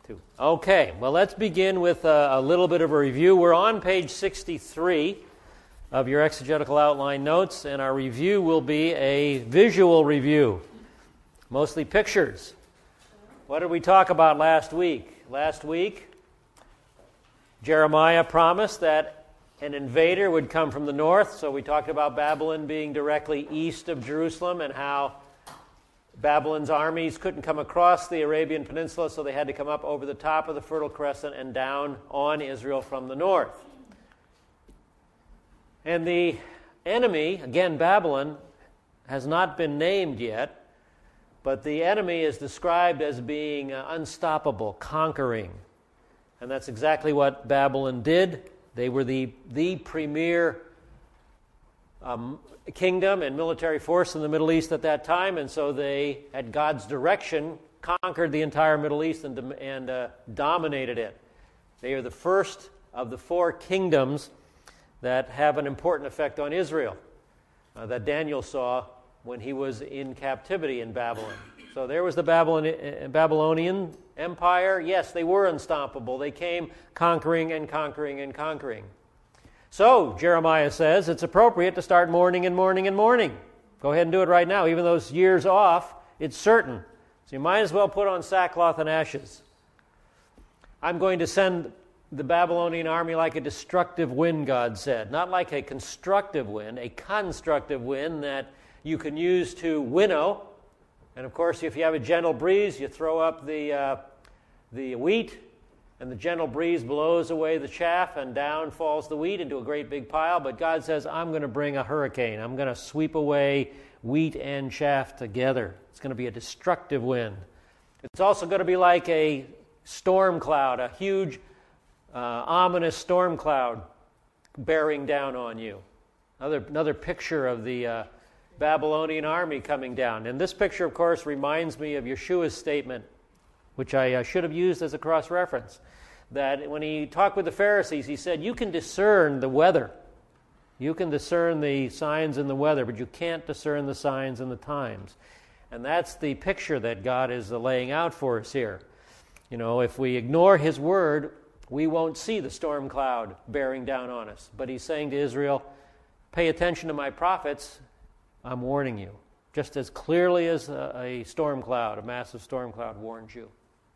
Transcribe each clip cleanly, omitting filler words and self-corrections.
Two. Okay, well, let's begin with a little bit of a review. We're on page 63 of your exegetical outline notes, and our review will be a visual review, mostly pictures. What did we talk about last week? Last week, Jeremiah promised that an invader would come from the north, so we talked about Babylon being directly east of Jerusalem and how Babylon's armies couldn't come across the Arabian Peninsula, so they had to come up over the top of the Fertile Crescent and down on Israel from the north. And the enemy, again Babylon, has not been named yet, but the enemy is described as being unstoppable, conquering. And that's exactly what Babylon did. They were the premier kingdom and military force in the Middle East at that time, and so they, at God's direction, conquered the entire Middle East and dominated it. They are the first of the four kingdoms that have an important effect on Israel that Daniel saw when he was in captivity in Babylon. So there was the Babylonian Empire. Yes, they were unstoppable. They came conquering and conquering and conquering. So, Jeremiah says, it's appropriate to start mourning and mourning and mourning. Go ahead and do it right now. Even though it's years off, it's certain. So you might as well put on sackcloth and ashes. I'm going to send the Babylonian army like a destructive wind, God said. Not like a constructive wind, a constructive wind that you can use to winnow. And of course, if you have a gentle breeze, you throw up the wheat, and the gentle breeze blows away the chaff, and down falls the wheat into a great big pile. But God says, I'm going to bring a hurricane. I'm going to sweep away wheat and chaff together. It's going to be a destructive wind. It's also going to be like a storm cloud, a huge, ominous storm cloud bearing down on you. Another picture of the Babylonian army coming down. And this picture, of course, reminds me of Yeshua's statement, which I should have used as a cross-reference, that when he talked with the Pharisees, he said, you can discern the weather. You can discern the signs in the weather, but you can't discern the signs in the times. And that's the picture that God is laying out for us here. You know, if we ignore his word, we won't see the storm cloud bearing down on us. But he's saying to Israel, pay attention to my prophets, I'm warning you. Just as clearly as a storm cloud, a massive storm cloud warns you.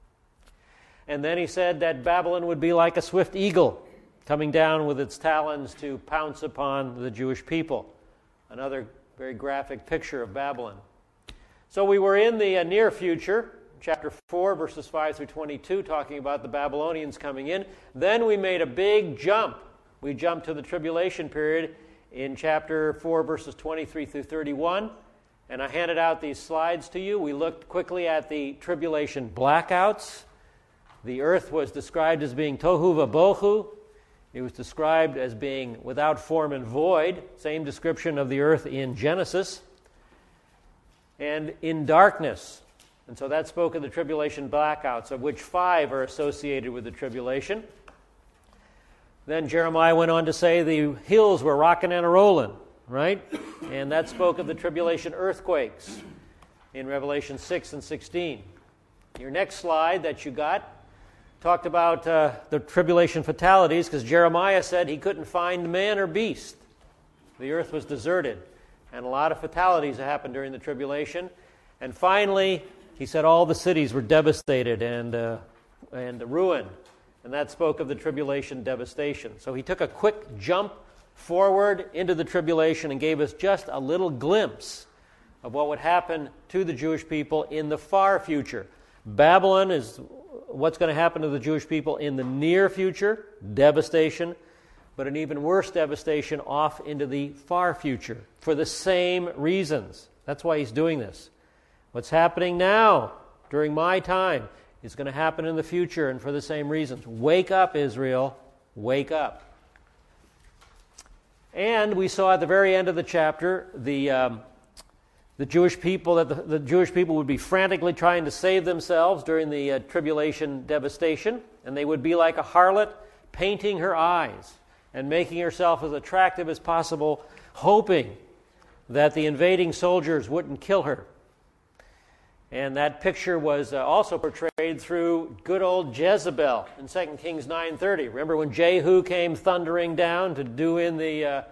And then he said that Babylon would be like a swift eagle coming down with its talons to pounce upon the Jewish people. Another very graphic picture of Babylon. So we were in the near future, chapter 4, verses 5 through 22, talking about the Babylonians coming in. Then we made a big jump. We jumped to the tribulation period in chapter 4, verses 23 through 31. And I handed out these slides to you. We looked quickly at the tribulation blackouts. The earth was described as being tohu vabohu. It was described as being without form and void. Same description of the earth in Genesis. And in darkness. And so that spoke of the tribulation blackouts, of which 5 are associated with the tribulation. Then Jeremiah went on to say the hills were rocking and a-rolling. Right? And that spoke of the tribulation earthquakes in Revelation 6 and 16. Your next slide that you got talked about the tribulation fatalities, because Jeremiah said he couldn't find man or beast. The earth was deserted, and a lot of fatalities happened during the tribulation. And finally, he said all the cities were devastated and ruined, and that spoke of the tribulation devastation. So he took a quick jump forward into the tribulation and gave us just a little glimpse of what would happen to the Jewish people in the far future. Babylon is what's going to happen to the Jewish people in the near future, devastation, but an even worse devastation off into the far future for the same reasons. That's why he's doing this. What's happening now during my time is going to happen in the future, and for the same reasons. Wake up, Israel. Wake up. And we saw at the very end of the chapter the Jewish people, that the Jewish people would be frantically trying to save themselves during the tribulation devastation, and they would be like a harlot painting her eyes and making herself as attractive as possible, hoping that the invading soldiers wouldn't kill her. And that picture was also portrayed through good old Jezebel in 2 Kings 9:30. Remember when Jehu came thundering down to do in the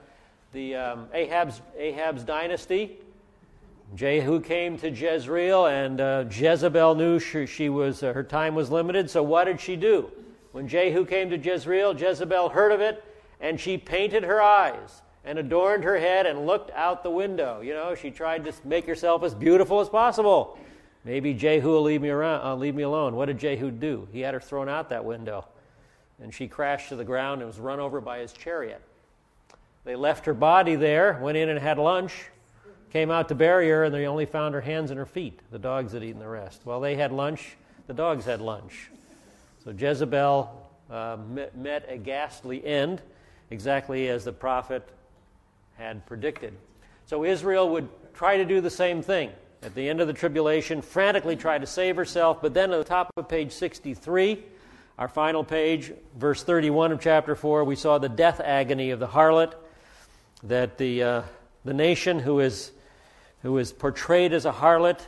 Ahab's dynasty? Jehu came to Jezreel, and Jezebel knew she was her time was limited. So what did she do? When Jehu came to Jezreel, Jezebel heard of it, and she painted her eyes and adorned her head and looked out the window. You know, she tried to make herself as beautiful as possible. Maybe Jehu will leave me alone. What did Jehu do? He had her thrown out that window, and she crashed to the ground and was run over by his chariot. They left her body there, went in and had lunch, came out to bury her, and they only found her hands and her feet. The dogs had eaten the rest. While they had lunch, the dogs had lunch. So Jezebel met a ghastly end, exactly as the prophet had predicted. So Israel would try to do the same thing. At the end of the tribulation, frantically try to save herself, but then at the top of page 63, our final page, verse 31 of chapter 4, we saw the death agony of the harlot, that the nation who is portrayed as a harlot,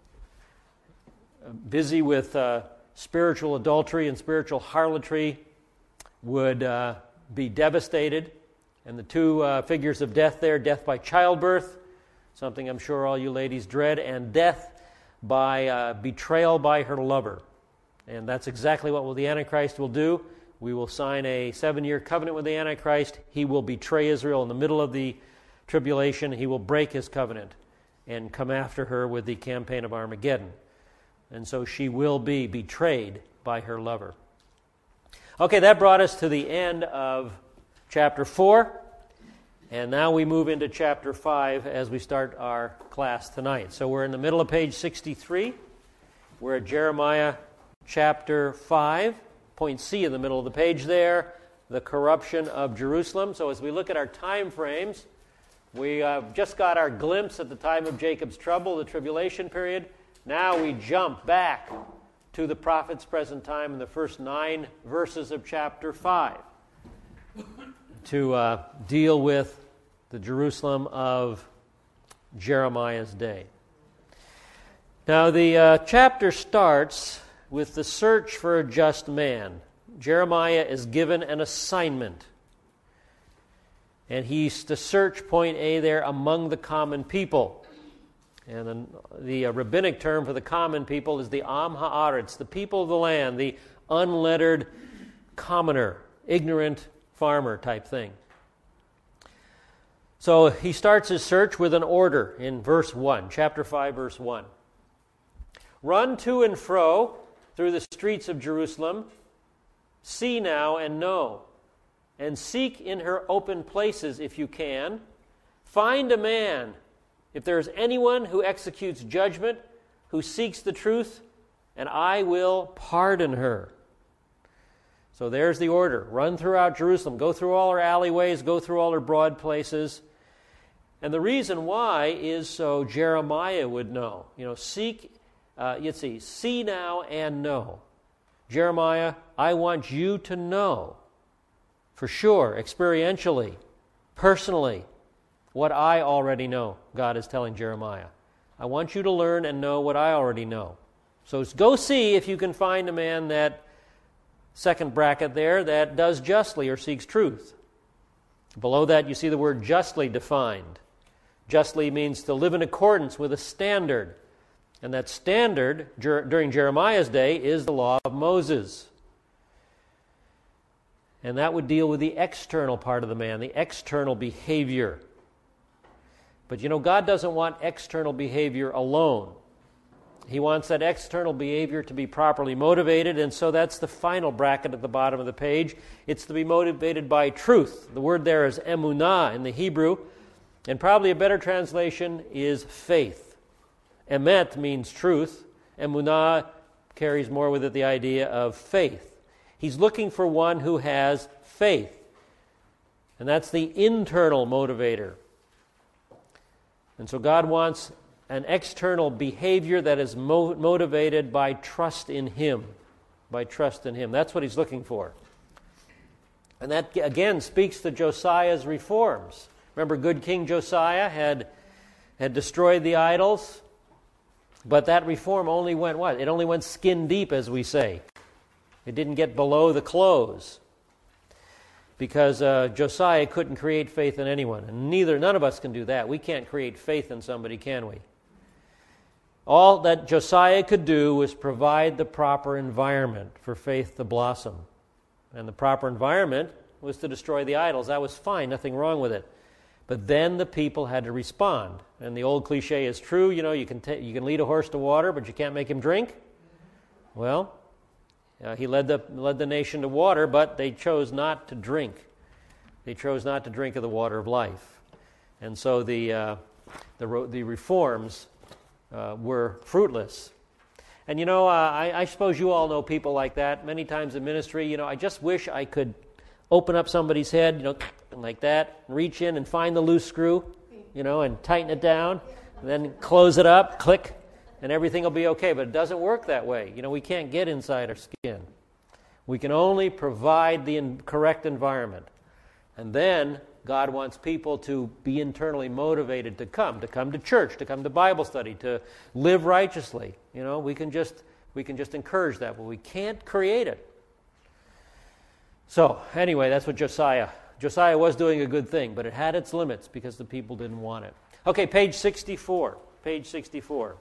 busy with spiritual adultery and spiritual harlotry, would be devastated. And the two figures of death there, death by childbirth, something I'm sure all you ladies dread, and death by betrayal by her lover. And that's exactly what the Antichrist will do. We will sign a 7-year covenant with the Antichrist. He will betray Israel in the middle of the tribulation. He will break his covenant and come after her with the campaign of Armageddon. And so she will be betrayed by her lover. Okay, that brought us to the end of chapter 4. And now we move into chapter 5 as we start our class tonight. So we're in the middle of page 63. We're at Jeremiah chapter 5. Point C in the middle of the page there, the corruption of Jerusalem. So as we look at our time frames, we just got our glimpse at the time of Jacob's trouble, the tribulation period. Now we jump back to the prophet's present time in the first 9 verses of chapter 5 to deal with the Jerusalem of Jeremiah's day. Now the chapter starts with the search for a just man. Jeremiah is given an assignment. And he's to search, point A there, among the common people. And the rabbinic term for the common people is the Am Haaretz, the people of the land, the unlettered commoner, ignorant farmer type thing. So he starts his search with an order in verse 1, chapter 5, verse 1. Run to and fro through the streets of Jerusalem, see now and know, and seek in her open places if you can. Find a man, if there is anyone who executes judgment, who seeks the truth, and I will pardon her. So there's the order. Run throughout Jerusalem. Go through all her alleyways. Go through all her broad places. And the reason why is so Jeremiah would know. See now and know. Jeremiah, I want you to know for sure, experientially, personally, what I already know, God is telling Jeremiah. I want you to learn and know what I already know. So go see if you can find a man, that second bracket there, that does justly or seeks truth. Below that you see the word justly defined. Justly means to live in accordance with a standard. And that standard during Jeremiah's day is the law of Moses. And that would deal with the external part of the man, the external behavior. But God doesn't want external behavior alone. He wants that external behavior to be properly motivated, and so that's the final bracket at the bottom of the page. It's to be motivated by truth. The word there is emunah in the Hebrew, and probably a better translation is faith. Emet means truth. Emunah carries more with it the idea of faith. He's looking for one who has faith. And that's the internal motivator. And so God wants an external behavior that is motivated by trust in Him. By trust in Him. That's what He's looking for. And that, again, speaks to Josiah's reforms. Remember, good King Josiah had destroyed the idols. But that reform only went what? It only went skin deep, as we say. It didn't get below the clothes. Because Josiah couldn't create faith in anyone. And none of us can do that. We can't create faith in somebody, can we? All that Josiah could do was provide the proper environment for faith to blossom. And the proper environment was to destroy the idols. That was fine, nothing wrong with it. But then the people had to respond. And the old cliche is true, you can lead a horse to water, but you can't make him drink. Well, he led the nation to water, but they chose not to drink. They chose not to drink of the water of life. And so the reforms were fruitless. And I suppose you all know people like that. Many times in ministry, I just wish I could open up somebody's head, like that, reach in and find the loose screw, and tighten it down, and then close it up, click, and everything will be okay. But it doesn't work that way. We can't get inside our skin. We can only provide the correct environment. And then God wants people to be internally motivated to come to church, to come to Bible study, to live righteously. We can just encourage that, but we can't create it. So, anyway, that's what Josiah was doing a good thing, but it had its limits because the people didn't want it. Okay, page 64. Page 64.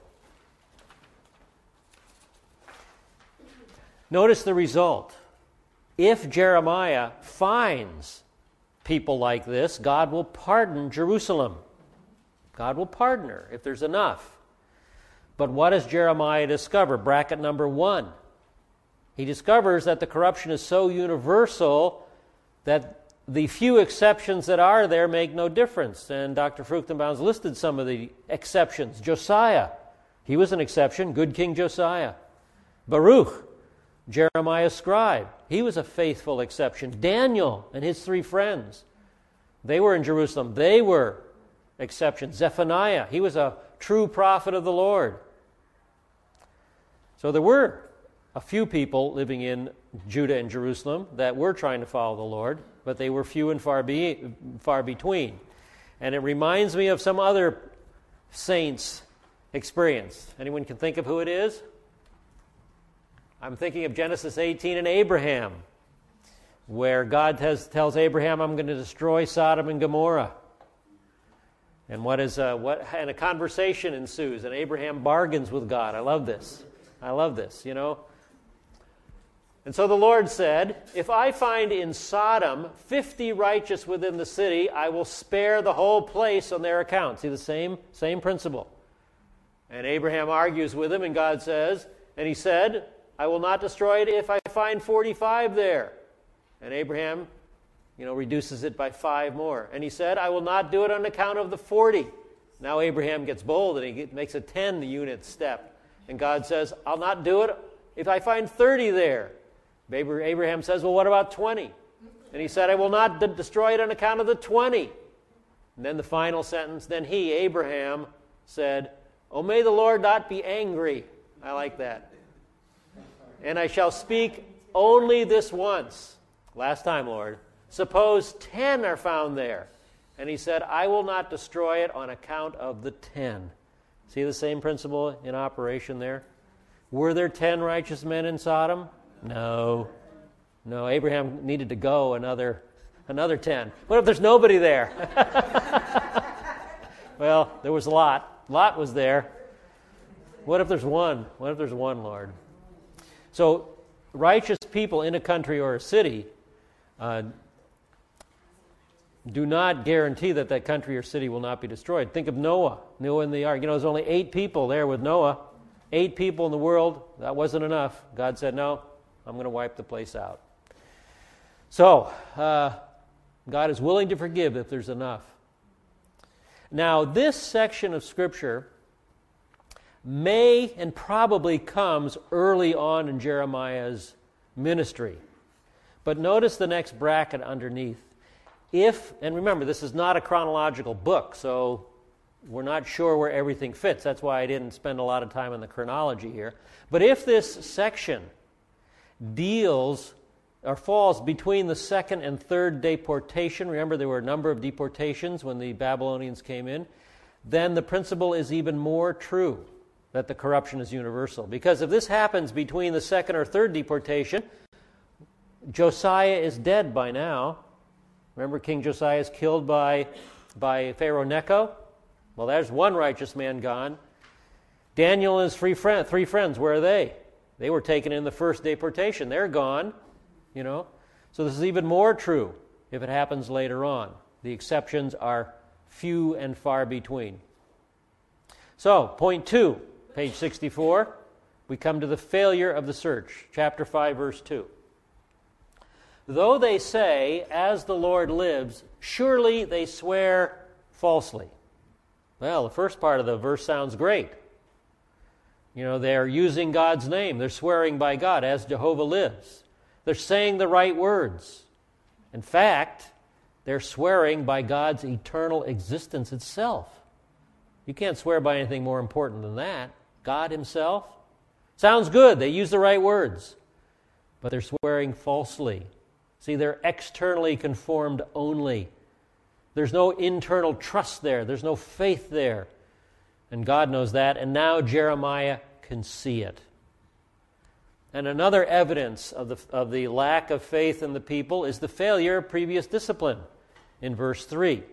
Notice the result. If Jeremiah finds people like this, God will pardon Jerusalem. God will pardon her if there's enough. But what does Jeremiah discover? Bracket number 1. He discovers that the corruption is so universal that the few exceptions that are there make no difference. And Dr. Fruchtenbaum's listed some of the exceptions. Josiah, he was an exception, good King Josiah. Baruch, Jeremiah's scribe, he was a faithful exception. Daniel and his 3 friends, they were in Jerusalem. They were exceptions. Zephaniah, he was a true prophet of the Lord. So there were a few people living in Judah and Jerusalem that were trying to follow the Lord, but they were few and far between. And it reminds me of some other saints' experience. Anyone can think of who it is? I'm thinking of Genesis 18 and Abraham, where God tells Abraham, I'm going to destroy Sodom and Gomorrah. And and a conversation ensues, and Abraham bargains with God. I love this. And so the Lord said, if I find in Sodom 50 righteous within the city, I will spare the whole place on their account. See the same principle. And Abraham argues with him, and God says, and he said, I will not destroy it if I find 45 there. And Abraham, reduces it by 5 more. And he said, I will not do it on account of the 40. Now Abraham gets bold, and he makes a 10-unit step. And God says, I'll not do it if I find 30 there. Abraham says, well, what about 20? And he said, I will not destroy it on account of the 20. And then the final sentence, then he, Abraham, said, oh, may the Lord not be angry. I like that. And I shall speak only this once. Last time, Lord. Suppose 10 are found there. And he said, I will not destroy it on account of the 10. See the same principle in operation there? Were there 10 righteous men in Sodom? No, Abraham needed to go another 10. What if there's nobody there? Well, there was Lot. Lot was there. What if there's one? What if there's one, Lord? So, righteous people in a country or a city do not guarantee that country or city will not be destroyed. Think of Noah in the ark. There's only 8 people there with Noah. 8 people in the world. That wasn't enough. God said, no, I'm going to wipe the place out. So, God is willing to forgive if there's enough. Now, this section of Scripture may and probably comes early on in Jeremiah's ministry. But notice the next bracket underneath. And remember, this is not a chronological book, so we're not sure where everything fits. That's why I didn't spend a lot of time on the chronology here. But if this section deals or falls between the 2nd and 3rd deportation, remember there were a number of deportations when the Babylonians came in, then the principle is even more true. that the corruption is universal. Because if this happens between the second or third deportation, Josiah is dead by now. Remember, King Josiah is killed by Pharaoh Necho? Well, there's one righteous man gone. Daniel and his three friends, where are they? They were taken in the first deportation. They're gone, So this is even more true if it happens later on. The exceptions are few and far between. So, point 2, page 64, we come to the failure of the search. Chapter 5, verse 2. Though they say, as the Lord lives, surely they swear falsely. Well, the first part of the verse sounds great. They're using God's name. They're swearing by God, as Jehovah lives. They're saying the right words. In fact, they're swearing by God's eternal existence itself. You can't swear by anything more important than that. God himself. Sounds good. They use the right words. But they're swearing falsely. See, they're externally conformed only. There's no internal trust there. There's no faith there. And God knows that. And now Jeremiah can see it. And another evidence of the lack of faith in the people is the failure of previous discipline in verse 3.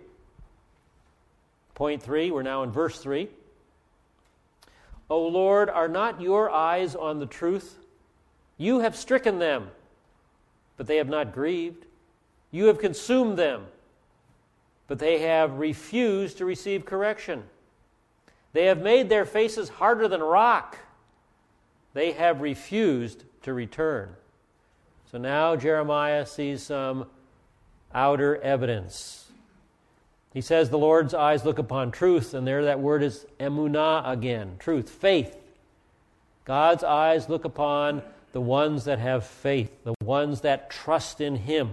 Point 3, we're now in verse 3. O Lord, are not your eyes on the truth? You have stricken them, but they have not grieved. You have consumed them, but they have refused to receive correction. They have made their faces harder than rock. They have refused to return. So now Jeremiah sees some outer evidence. He says the Lord's eyes look upon truth, and there that word is emunah again, truth, faith. God's eyes look upon the ones that have faith, the ones that trust in Him.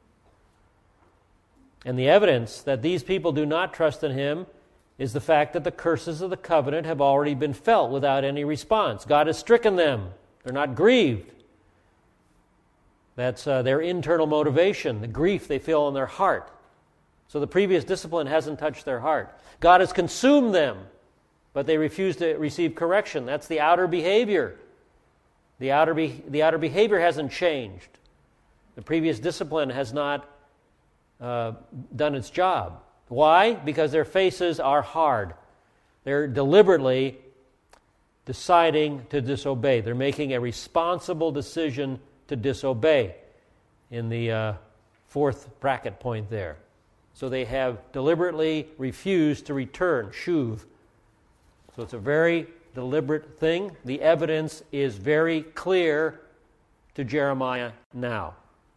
And the evidence that these people do not trust in Him is the fact that the curses of the covenant have already been felt without any response. God has stricken them. They're not grieved. That's their internal motivation, the grief they feel in their heart. So the previous discipline hasn't touched their heart. God has consumed them, but they refuse to receive correction. That's the outer behavior. The outer behavior hasn't changed. The previous discipline has not done its job. Why? Because their faces are hard. They're deliberately deciding to disobey. They're making a responsible decision to disobey in the fourth bracket point there. So they have deliberately refused to return, shuv. So it's a very deliberate thing. The evidence is very clear to Jeremiah now.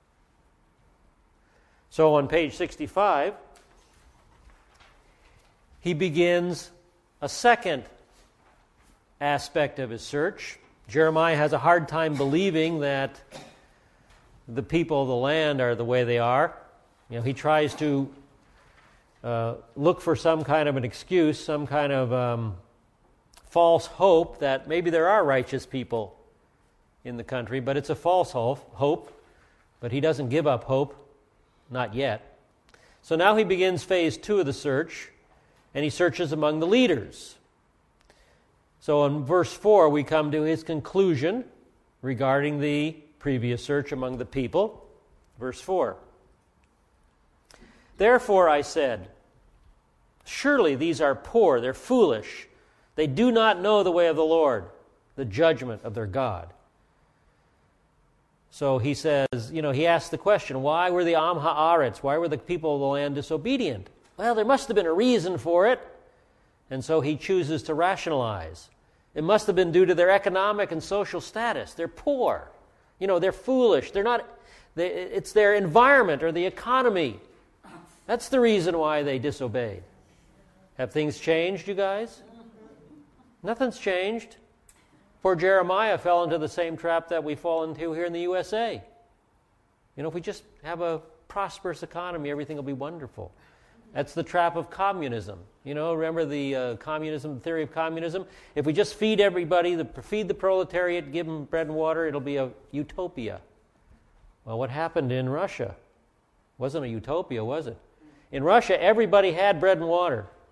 So on page 65, he begins a second aspect of his search. Jeremiah has a hard time believing that the people of the land are the way they are. He tries to look for some kind of an excuse, some kind of false hope that maybe there are righteous people in the country, but it's a false hope. But he doesn't give up hope, not yet. So now he begins phase 2 of the search, and he searches among the leaders. So in verse 4, we come to his conclusion regarding the previous search among the people. Verse 4. Therefore I said, surely these are poor, they're foolish. They do not know the way of the Lord, the judgment of their God. So he says, he asks the question, why were the Am Haaretz, why were the people of the land disobedient? Well, there must have been a reason for it. And so he chooses to rationalize. It must have been due to their economic and social status. They're poor. They're foolish. It's their environment or the economy. That's the reason why they disobeyed. Have things changed, you guys? Nothing's changed. Poor Jeremiah fell into the same trap that we fall into here in the USA. If we just have a prosperous economy, everything will be wonderful. That's the trap of communism. Remember the theory of communism? If we just feed everybody, feed the proletariat, give them bread and water, it'll be a utopia. Well, what happened in Russia? Wasn't a utopia, was it? In Russia, everybody had bread and water.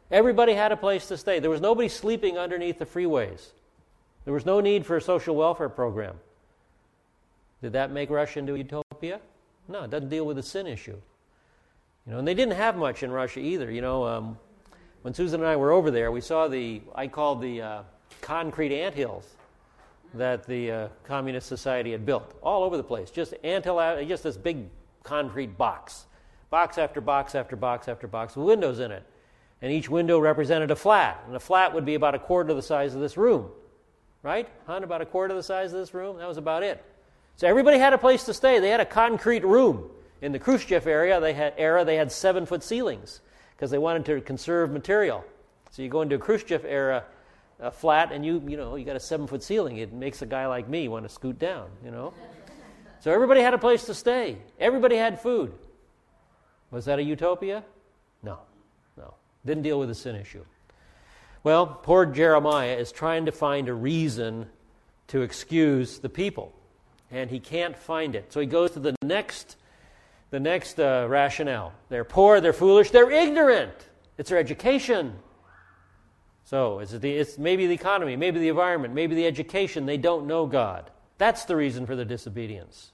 Everybody had a place to stay. There was nobody sleeping underneath the freeways. There was no need for a social welfare program. Did that make Russia into a utopia? No, it doesn't deal with the sin issue. And they didn't have much in Russia either. When Susan and I were over there, we saw I called the concrete anthills that the Communist Society had built all over the place. Just this big concrete box after box after box after box with windows in it. And each window represented a flat. And a flat would be about a quarter the size of this room. Right? About a quarter the size of this room? That was about it. So everybody had a place to stay. They had a concrete room. In the Khrushchev era, they had 7-foot ceilings because they wanted to conserve material. So you go into a Khrushchev era flat and you got a 7-foot ceiling. It makes a guy like me want to scoot down, So everybody had a place to stay. Everybody had food. Was that a utopia? No. Didn't deal with the sin issue. Well, poor Jeremiah is trying to find a reason to excuse the people, and he can't find it. So he goes to the next rationale. They're poor, they're foolish, they're ignorant. It's their education. So it's maybe the economy, maybe the environment, maybe the education. They don't know God. That's the reason for their disobedience.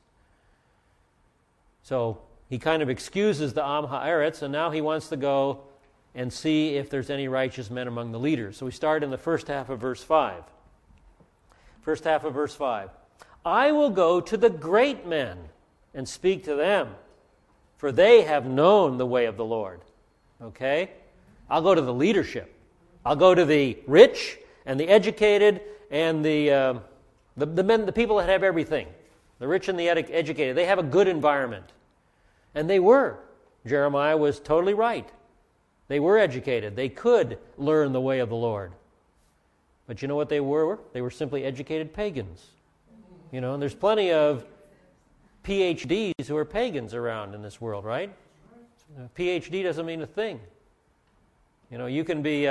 So he kind of excuses the Am Haaretz, and now he wants to go and see if there's any righteous men among the leaders. So we start in the first half of verse 5. First half of verse 5. I will go to the great men and speak to them, for they have known the way of the Lord. Okay? I'll go to the leadership. I'll go to the rich and the educated and the men, the people that have everything. The rich and the educated. They have a good environment. And they were. Jeremiah was totally right. They were educated. They could learn the way of the Lord. But you know what they were? They were simply educated pagans. And there's plenty of PhDs who are pagans around in this world, right? A PhD doesn't mean a thing. You can be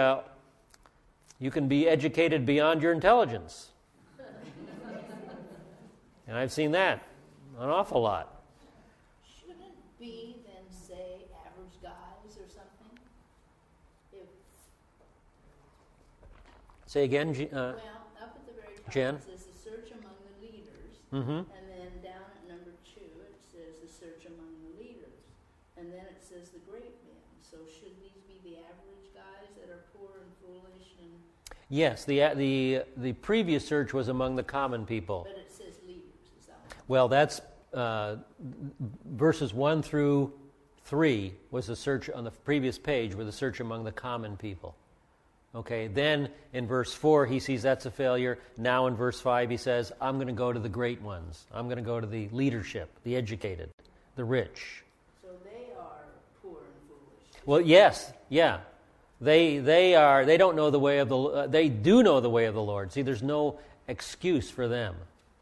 educated beyond your intelligence. And I've seen that an awful lot. Shouldn't be then say average guys or something? Say again, up at the very top Jen? it says the search among the leaders, Mm-hmm. and then down at number 2 it says the search among the leaders, and then it says the great men. So should these be the average guys that are poor and foolish and? Yes, the previous search was among the common people. But it says leaders. Is that what? Well, that's verses 1 through 3 was the search on the previous page, with the search among the common people. Okay, then in verse 4 he sees that's a failure. Now in verse 5 he says, I'm going to go to the great ones. I'm going to go to the leadership, the educated, the rich. So they are poor and foolish. Well, yes, yeah. They don't know the way of the they do know the way of the Lord. See, there's no excuse for them.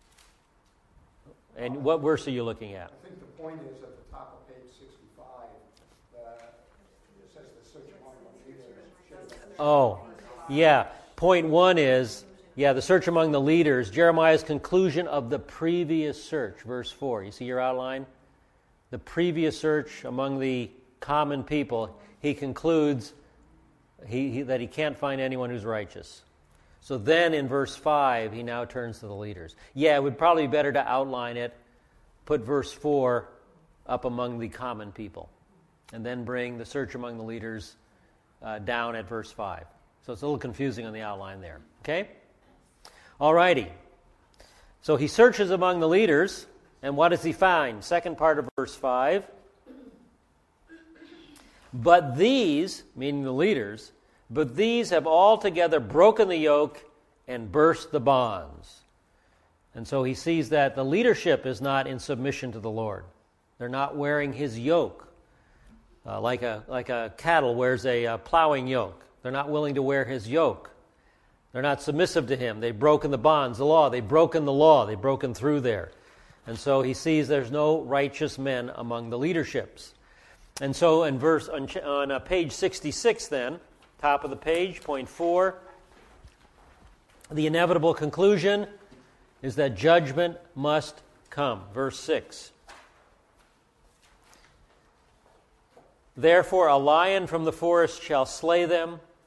And what verse are you looking at? I think the point is at the top of page 65, it says the search among the leaders. Oh, yeah. Point 1 is, the search among the leaders. Jeremiah's conclusion of the previous search, verse 4. You see your outline? The previous search among the common people, he concludes that he can't find anyone who's righteous. So then in verse 5, he now turns to the leaders. Yeah, it would probably be better to outline it, put verse 4 up among the common people, and then bring the search among the leaders down at verse 5. So it's a little confusing on the outline there. Okay? All righty. So he searches among the leaders, and what does he find? Second part of verse 5. But these, meaning the leaders, but these have altogether broken the yoke and burst the bonds. And so he sees that the leadership is not in submission to the Lord. They're not wearing his yoke. Like a cattle wears a plowing yoke. They're not willing to wear his yoke. They're not submissive to him. They've broken the bonds, the law. They've broken the law. They've broken through there. And so he sees there's no righteous men among the leaderships. And so on page 66 then, top of the page, point 4, the inevitable conclusion is that judgment must come. Verse 6. Therefore a lion from the forest shall slay them,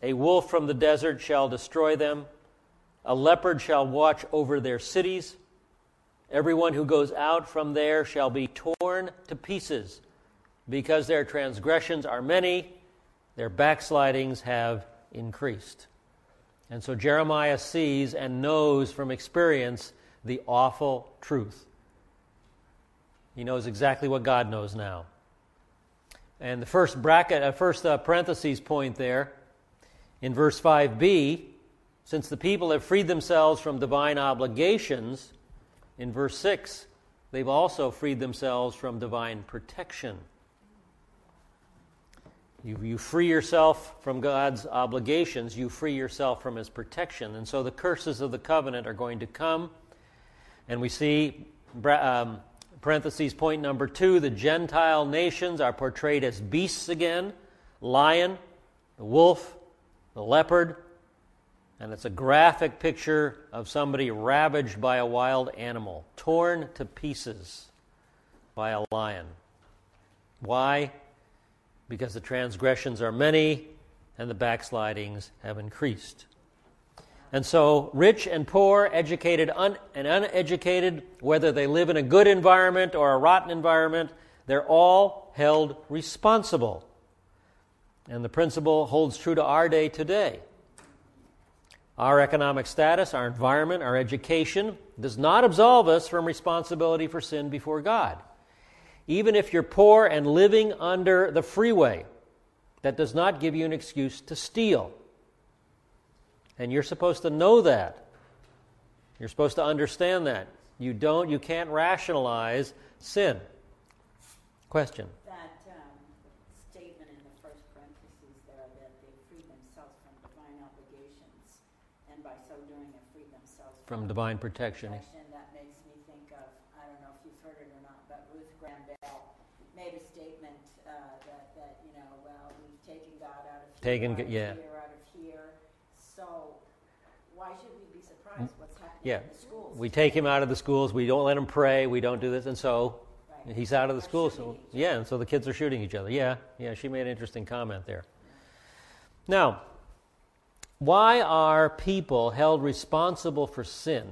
A wolf from the desert shall destroy them. A leopard shall watch over their cities. Everyone who goes out from there shall be torn to pieces, because their transgressions are many, their backslidings have increased. And so Jeremiah sees and knows from experience the awful truth. He knows exactly what God knows now. And the first parentheses point there, in verse 5b, since the people have freed themselves from divine obligations, in verse 6, they've also freed themselves from divine protection. You free yourself from God's obligations, you free yourself from His protection. And so the curses of the covenant are going to come. And we see, parentheses point number 2, the Gentile nations are portrayed as beasts again, lion, the wolf, the leopard, and it's a graphic picture of somebody ravaged by a wild animal, torn to pieces by a lion. Why? Because the transgressions are many and the backslidings have increased. And so rich and poor, educated and uneducated, whether they live in a good environment or a rotten environment, they're all held responsible. And the principle holds true to our day today. Our economic status, our environment, our education does not absolve us from responsibility for sin before God. Even if you're poor and living under the freeway, that does not give you an excuse to steal. And you're supposed to know that. You're supposed to understand that. You can't rationalize sin. Question? That statement in the first parentheses there, that they freed themselves from divine obligations, and by so doing have freed themselves From divine protection. That makes me think of, I don't know if you've heard it or not, but Ruth Graham Bell made a statement that well, we've taken God out of here, out of here. So why should we be surprised what's happening in the schools? We take him out of the schools. We don't let him pray. We don't do this. And so he's out of the schools. So, and so the kids are shooting each other. Yeah, she made an interesting comment there. Now, why are people held responsible for sin,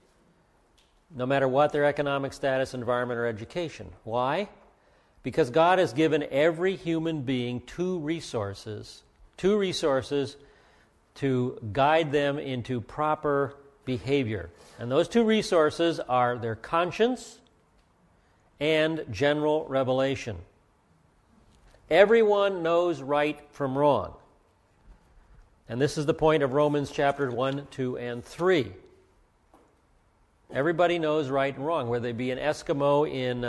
no matter what their economic status, environment, or education? Why? Because God has given every human being two resources to guide them into proper behavior. And those two resources are their conscience and general revelation. Everyone knows right from wrong. And this is the point of Romans chapters 1, 2, and 3. Everybody knows right and wrong, whether they be an Eskimo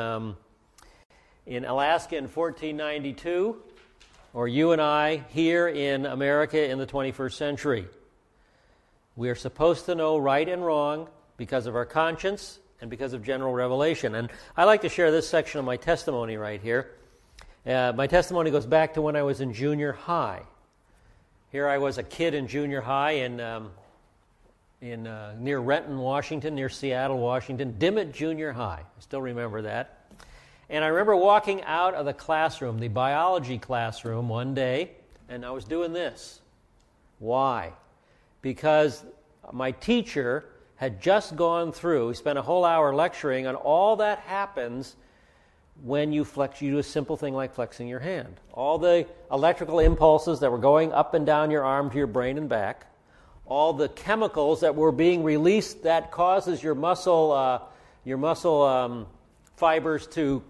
in Alaska in 1492, or you and I here in America in the 21st century. We are supposed to know right and wrong because of our conscience and because of general revelation. And I like to share this section of my testimony right here. My testimony goes back to when I was in junior high. Here I was a kid in junior high in near Renton, Washington, near Seattle, Washington, Dimmitt Junior High. I still remember that. And I remember walking out of the classroom, the biology classroom, one day, and I was doing this. Why? Because my teacher had just gone through, he spent a whole hour lecturing on all that happens when you do a simple thing like flexing your hand. All the electrical impulses that were going up and down your arm to your brain and back, all the chemicals that were being released that causes your muscle fibers to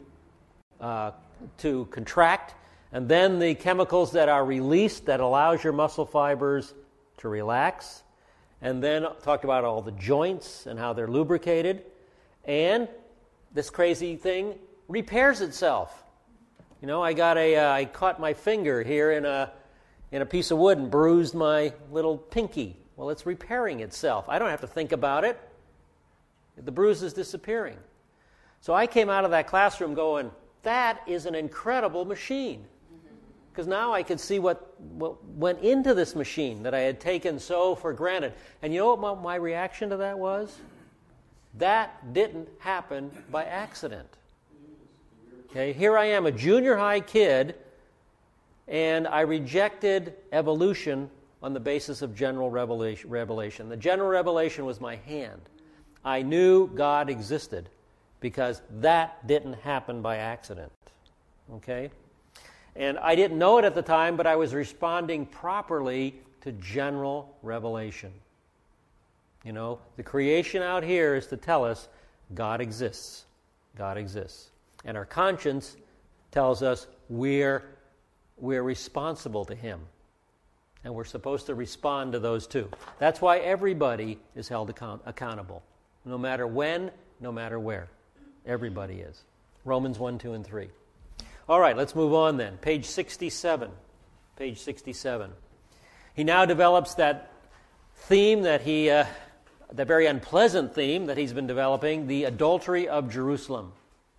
contract, and then the chemicals that are released that allows your muscle fibers to relax, and then talked about all the joints and how they're lubricated, and this crazy thing repairs itself. I caught my finger here in a piece of wood and bruised my little pinky. Well, it's repairing itself. I don't have to think about it. The bruise is disappearing. So I came out of that classroom going, that is an incredible machine. Because now I could see what went into this machine that I had taken so for granted. And you know what my reaction to that was? That didn't happen by accident. Okay, here I am, a junior high kid, and I rejected evolution on the basis of general revelation. The general revelation was my hand. I knew God existed because that didn't happen by accident. Okay? And I didn't know it at the time, but I was responding properly to general revelation. You know, the creation out here is to tell us God exists. God exists. And our conscience tells us we're responsible to Him. And we're supposed to respond to those two. That's why everybody is held accountable. No matter when, no matter where. Everybody is. Romans 1, 2, and 3. All right, let's move on then. Page 67. Page 67. He now develops that theme that the very unpleasant theme that he's been developing, the adultery of Jerusalem.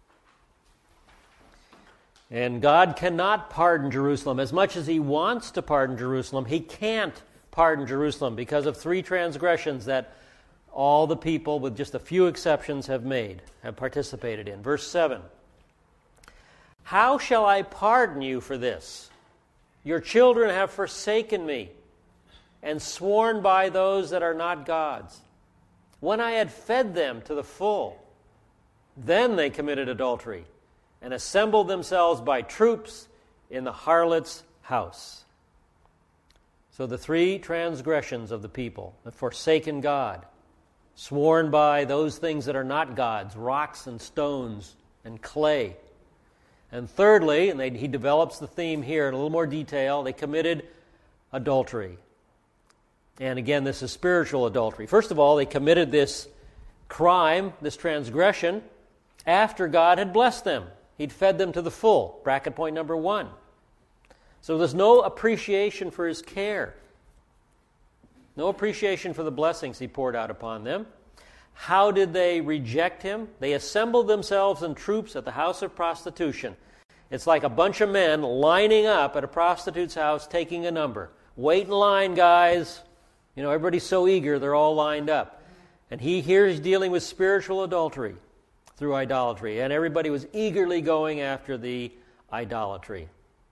And God cannot pardon Jerusalem. As much as He wants to pardon Jerusalem, He can't pardon Jerusalem because of three transgressions that all the people, with just a few exceptions, have participated in. Verse 7. How shall I pardon you for this? Your children have forsaken me and sworn by those that are not gods. When I had fed them to the full, then they committed adultery and assembled themselves by troops in the harlot's house. So the three transgressions of the people: the forsaken God, sworn by those things that are not gods, rocks and stones and clay. And thirdly, and he develops the theme here in a little more detail, they committed adultery. And again, this is spiritual adultery. First of all, they committed this crime, this transgression, after God had blessed them. He'd fed them to the full. Bracket point number 1. So there's no appreciation for His care. No appreciation for the blessings He poured out upon them. How did they reject Him? They assembled themselves in troops at the house of prostitution. It's like a bunch of men lining up at a prostitute's house taking a number. Wait in line, guys. You know, everybody's so eager, they're all lined up. And here he's dealing with spiritual adultery through idolatry. And everybody was eagerly going after the idolatry.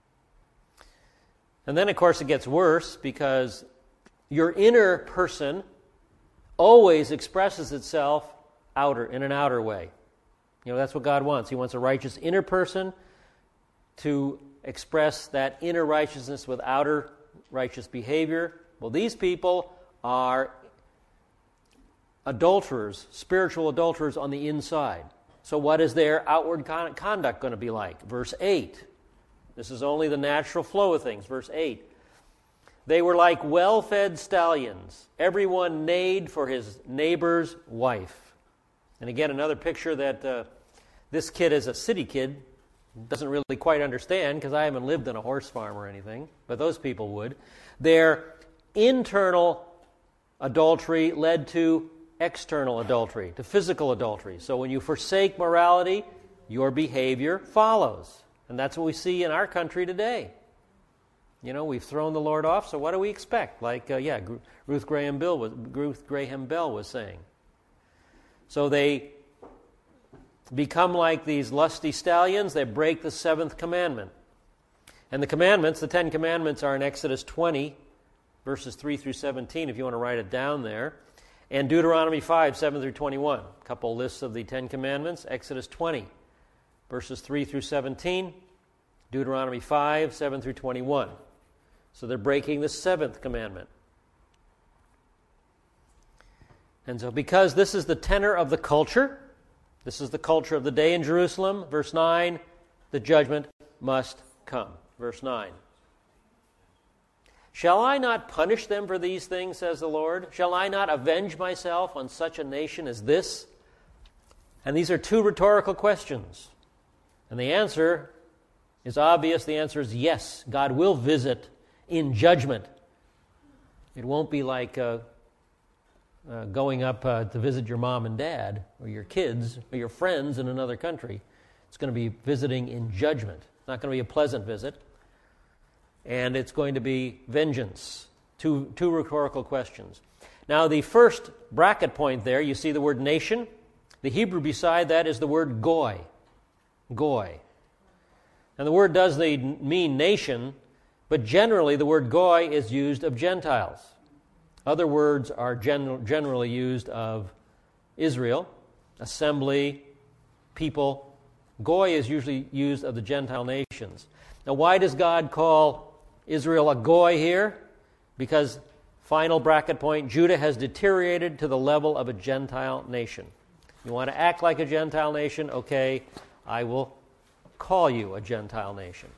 And then, of course, it gets worse because your inner person always expresses itself in an outer way. You know, that's what God wants. He wants a righteous inner person to express that inner righteousness with outer righteous behavior. Well, these people are adulterers, spiritual adulterers on the inside. So what is their outward conduct going to be like? Verse 8. This is only the natural flow of things. Verse 8. They were like well-fed stallions. Everyone neighed for his neighbor's wife. And again, another picture that this kid is a city kid. Doesn't really quite understand because I haven't lived in a horse farm or anything, but those people would. Their internal adultery led to external adultery, to physical adultery. So when you forsake morality, your behavior follows. And that's what we see in our country today. You know, we've thrown the Lord off, so what do we expect? Like, Ruth Graham Bell was saying. So they become like these lusty stallions. They break the seventh commandment. And the commandments, the 10 commandments, are in Exodus 20, verses 3 through 17, if you want to write it down there. And Deuteronomy 5, 7 through 21. A couple lists of the 10 commandments. Exodus 20, verses 3 through 17. Deuteronomy 5, 7 through 21. So they're breaking the seventh commandment. And so because this is the tenor of the culture, this is the culture of the day in Jerusalem, verse 9, the judgment must come. Verse 9. Shall I not punish them for these things, says the Lord? Shall I not avenge myself on such a nation as this? And these are two rhetorical questions. And the answer is obvious. The answer is yes. God will visit in judgment. It won't be like going up to visit your mom and dad or your kids or your friends in another country. It's going to be visiting in judgment. It's not going to be a pleasant visit. And it's going to be vengeance. Two rhetorical questions. Now, the first bracket point there, you see the word nation. The Hebrew beside that is the word goy. Goy. And the word does mean nation, but generally the word goy is used of Gentiles. Other words are generally used of Israel, assembly, people. Goy is usually used of the Gentile nations. Now, why does God call Israel a goy here? Because, final bracket point, Judah has deteriorated to the level of a Gentile nation. You want to act like a Gentile nation? Okay, I will call you a Gentile nation.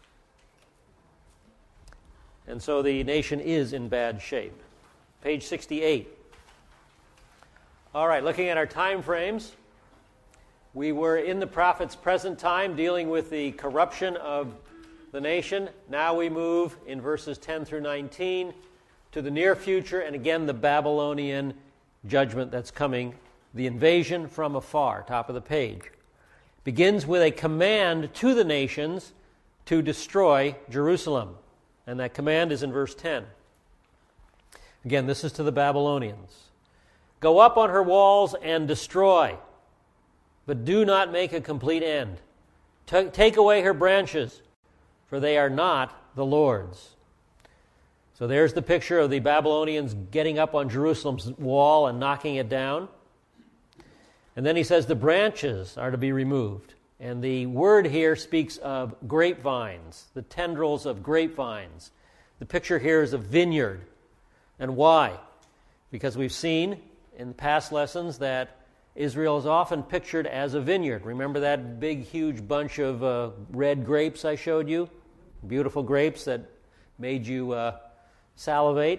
And so the nation is in bad shape. Page 68. All right, looking at our time frames, we were in the prophet's present time dealing with the corruption of the nation. Now we move in verses 10 through 19 to the near future, and again the Babylonian judgment that's coming, the invasion from afar, top of the page. Begins with a command to the nations to destroy Jerusalem, and that command is in verse 10. Again, this is to the Babylonians. Go up on her walls and destroy, but do not make a complete end. Take away her branches, for they are not the Lord's. So there's the picture of the Babylonians getting up on Jerusalem's wall and knocking it down. And then he says the branches are to be removed. And the word here speaks of grapevines, the tendrils of grapevines. The picture here is a vineyard. And why? Because we've seen in past lessons that Israel is often pictured as a vineyard. Remember that big, huge bunch of red grapes I showed you? Beautiful grapes that made you salivate.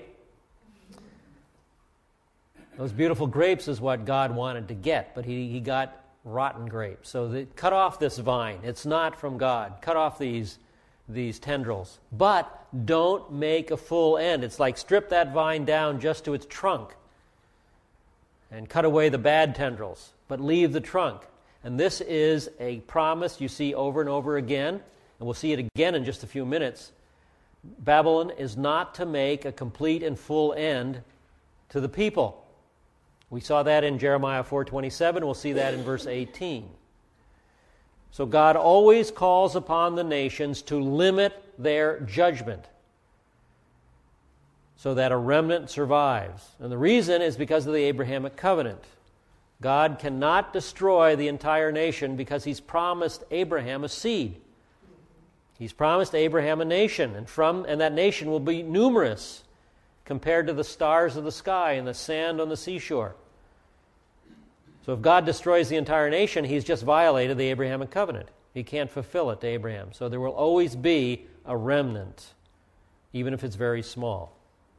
Those beautiful grapes is what God wanted to get, but he got rotten grapes. So cut off this vine. It's not from God. Cut off these tendrils. But don't make a full end. It's like strip that vine down just to its trunk and cut away the bad tendrils, but leave the trunk. And this is a promise you see over and over again, and we'll see it again in just a few minutes. Babylon is not to make a complete and full end to the people. We saw that in Jeremiah 4:27. We'll see that in verse 18. So God always calls upon the nations to limit their judgment so that a remnant survives. And the reason is because of the Abrahamic covenant. God cannot destroy the entire nation because he's promised Abraham a seed. He's promised Abraham a nation, and that nation will be numerous compared to the stars of the sky and the sand on the seashore. So if God destroys the entire nation, he's just violated the Abrahamic covenant. He can't fulfill it to Abraham. So there will always be a remnant, even if it's very small.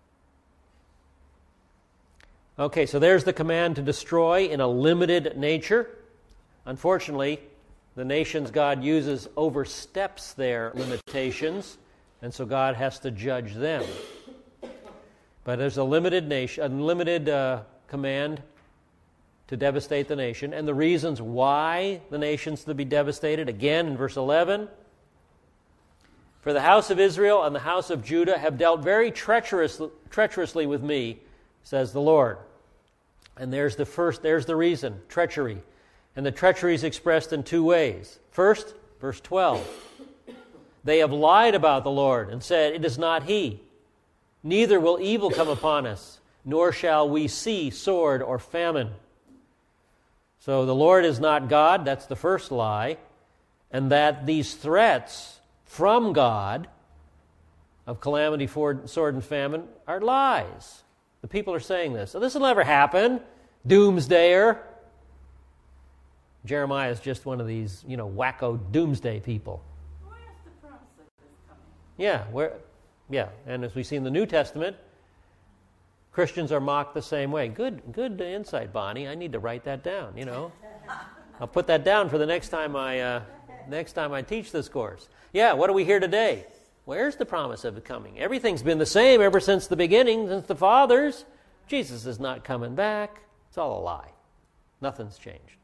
Okay, so there's the command to destroy in a limited nature. Unfortunately, the nations God uses oversteps their limitations, and so God has to judge them. But there's a limited command to devastate the nation, and the reasons why the nation's to be devastated, again in verse 11. For the house of Israel and the house of Judah have dealt very treacherously with me, says the Lord. And there's the reason, treachery. And the treachery is expressed in two ways. First, verse 12. They have lied about the Lord and said, it is not he. Neither will evil come upon us, nor shall we see sword or famine. So the Lord is not God, that's the first lie. And that these threats from God of calamity, sword, and famine are lies. The people are saying this. So this will never happen. Doomsdayer. Jeremiah is just one of these, wacko doomsday people. Where's the promise of this coming? Yeah, and as we see in the New Testament, Christians are mocked the same way. Good insight, Bonnie. I need to write that down, I'll put that down for the next time I teach this course. Yeah, what do we hear today? Where's the promise of it coming? Everything's been the same ever since the beginning, since the fathers. Jesus is not coming back. It's all a lie. Nothing's changed.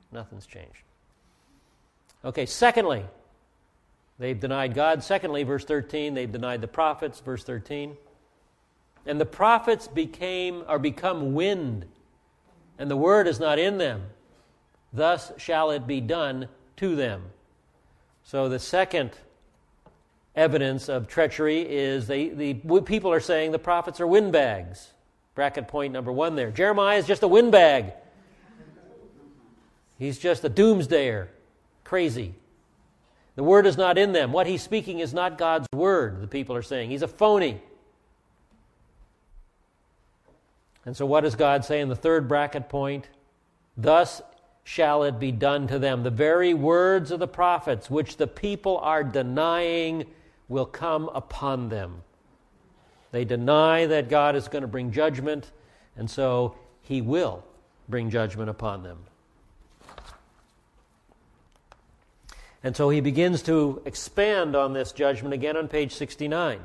Okay, secondly, they've denied God. Secondly, verse 13, they've denied the prophets, verse 13. And the prophets become wind, and the word is not in them. Thus shall it be done to them. So the second evidence of treachery is the people are saying the prophets are windbags. Bracket point number 1 there. Jeremiah is just a windbag. He's just a doomsdayer. Crazy. The word is not in them. What he's speaking is not God's word, the people are saying. He's a phony. And so what does God say in the third bracket point? Thus shall it be done to them. The very words of the prophets, which the people are denying, will come upon them. They deny that God is going to bring judgment, and so he will bring judgment upon them. And so he begins to expand on this judgment again on page 69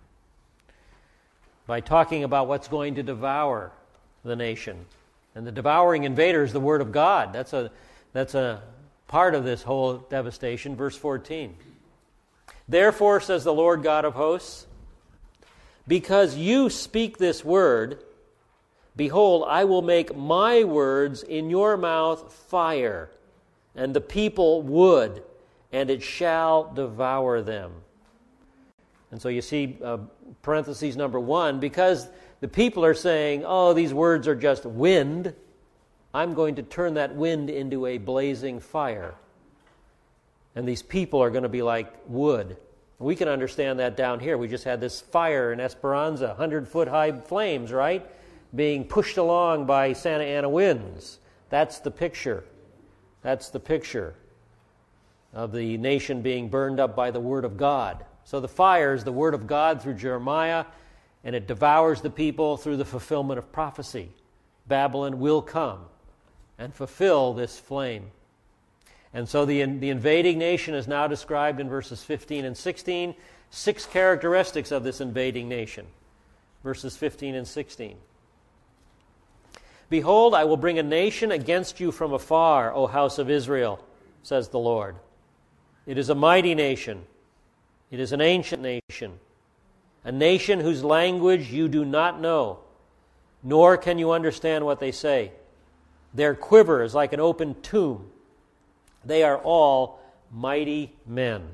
by talking about what's going to devour the nation. And the devouring invader is the word of God. That's a part of this whole devastation. Verse 14. Therefore, says the Lord God of hosts, because you speak this word, behold, I will make my words in your mouth fire, and the people wood, and it shall devour them. And so you see parentheses number 1, because the people are saying, oh, these words are just wind, I'm going to turn that wind into a blazing fire. And these people are going to be like wood. We can understand that down here. We just had this fire in Esperanza, 100-foot high flames, right? Being pushed along by Santa Ana winds. That's the picture. That's the picture of the nation being burned up by the word of God. So the fire is the word of God through Jeremiah, and it devours the people through the fulfillment of prophecy. Babylon will come and fulfill this flame. And so the invading nation is now described in verses 15 and 16. 6 characteristics of this invading nation. Verses 15 and 16. Behold, I will bring a nation against you from afar, O house of Israel, says the Lord. It is a mighty nation. It is an ancient nation. A nation whose language you do not know, nor can you understand what they say. Their quiver is like an open tomb. They are all mighty men.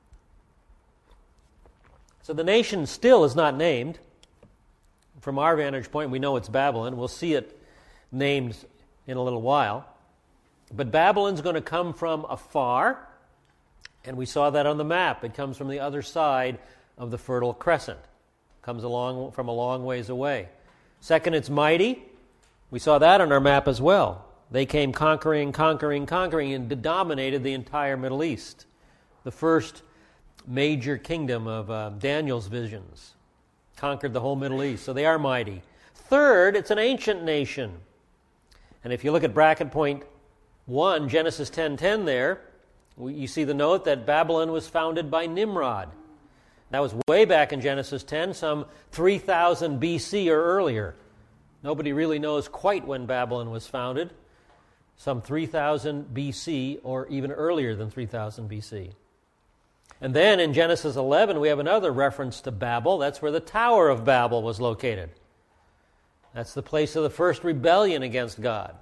So the nation still is not named. From our vantage point, we know it's Babylon. We'll see it named in a little while. But Babylon's going to come from afar, and we saw that on the map. It comes from the other side of the Fertile Crescent. Comes along from a long ways away. Second, it's mighty. We saw that on our map as well. They came conquering, and dominated the entire Middle East. The first major kingdom of Daniel's visions. Conquered the whole Middle East. So they are mighty. Third, it's an ancient nation. And if you look at bracket point 1, Genesis 10:10 there, you see the note that Babylon was founded by Nimrod. That was way back in Genesis 10, some 3000 BC or earlier. Nobody really knows quite when Babylon was founded. Some 3000 BC or even earlier than 3000 BC. And then in Genesis 11, we have another reference to Babel. That's where the Tower of Babel was located. That's the place of the first rebellion against God.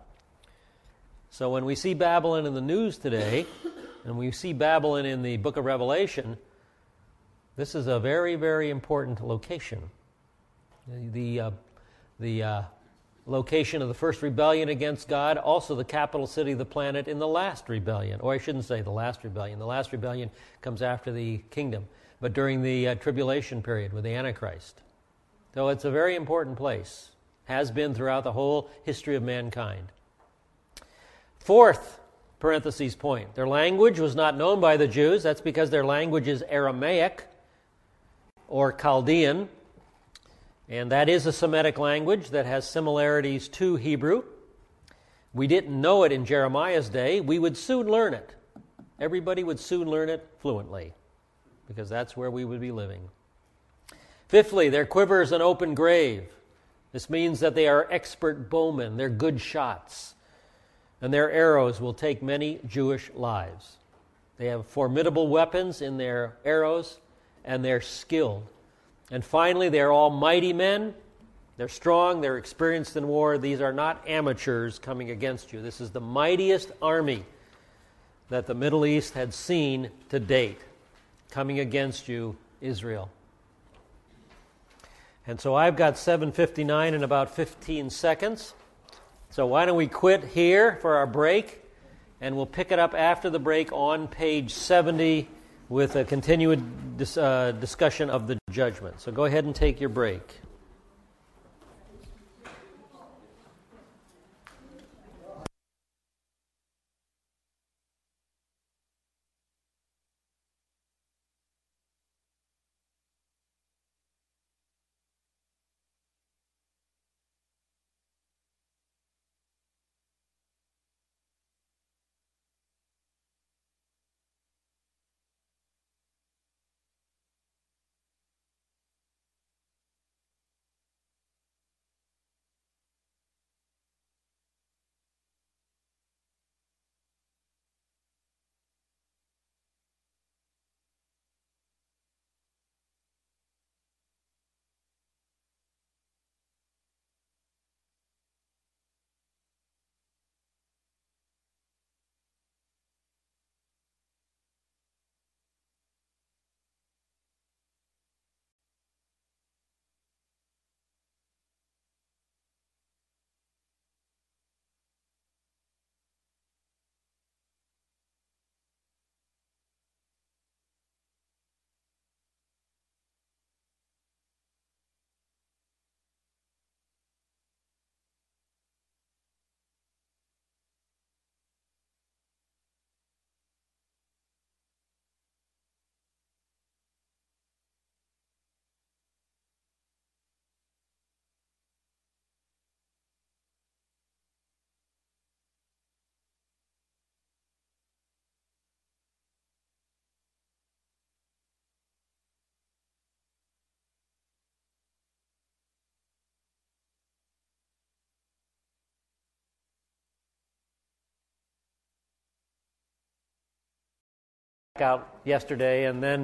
So when we see Babylon in the news today, and we see Babylon in the book of Revelation, this is a very, very important location. The location of the first rebellion against God, also the capital city of the planet in the last rebellion. Or I shouldn't say the last rebellion. The last rebellion comes after the kingdom, but during the tribulation period with the Antichrist. So it's a very important place. Has been throughout the whole history of mankind. Fourth parentheses point. Their language was not known by the Jews. That's because their language is Aramaic or Chaldean. And that is a Semitic language that has similarities to Hebrew. We didn't know it in Jeremiah's day. We would soon learn it. Everybody would soon learn it fluently, because that's where we would be living. Fifthly, their quiver is an open grave. This means that they are expert bowmen. They're good shots. And their arrows will take many Jewish lives. They have formidable weapons in their arrows, and they're skilled. And finally, they're all mighty men. They're strong. They're experienced in war. These are not amateurs coming against you. This is the mightiest army that the Middle East had seen to date. coming against you, Israel. And so I've got 7:59 in about 15 seconds. So why don't we quit here for our break, and we'll pick it up after the break on page 70 with a continued discussion of the judgment. So go ahead and take your break. Out yesterday, and then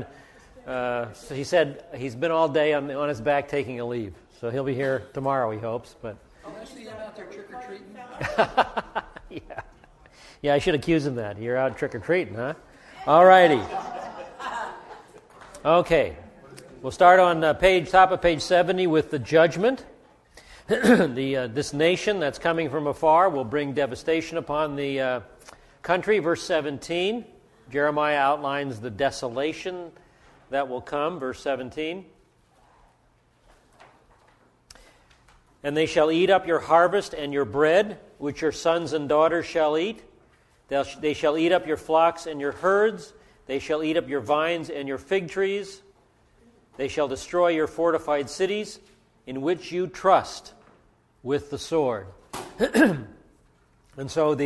so he said he's been all day on his back taking a leave. So he'll be here tomorrow, he hopes. But I see him out there trick-or-treating. yeah, I should accuse him that. You're out trick-or-treating, huh? All righty. Okay. We'll start on top of page 70 with the judgment. This nation that's coming from afar will bring devastation upon the country. Verse 17. Jeremiah outlines the desolation that will come, verse 17. And they shall eat up your harvest and your bread, which your sons and daughters shall eat. They shall eat up your flocks and your herds. They shall eat up your vines and your fig trees. They shall destroy your fortified cities, in which you trust, with the sword. And so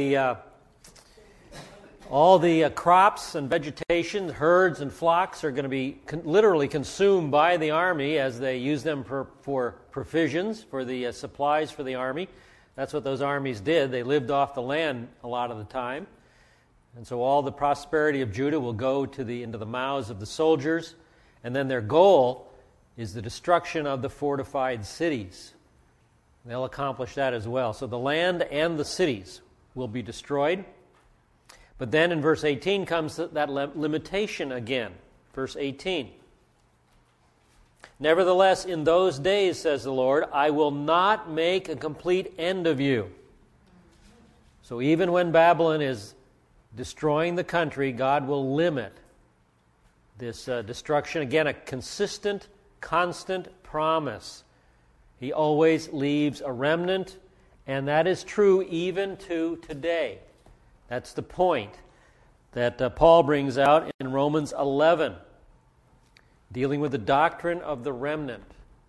all the crops and vegetation, herds and flocks are going to be literally consumed by the army as they use them for provisions, for the supplies for the army. That's what those armies did. They lived off the land a lot of the time. And so all the prosperity of Judah will go into the mouths of the soldiers. And then their goal is the destruction of the fortified cities. They'll accomplish that as well. So the land and the cities will be destroyed. But then in verse 18 comes that limitation again. Verse 18. Nevertheless, in those days, says the Lord, I will not make a complete end of you. So even when Babylon is destroying the country, God will limit this destruction. Again, a consistent, constant promise. He always leaves a remnant, and that is true even to today. That's the point that Paul brings out in Romans 11, dealing with the doctrine of the remnant.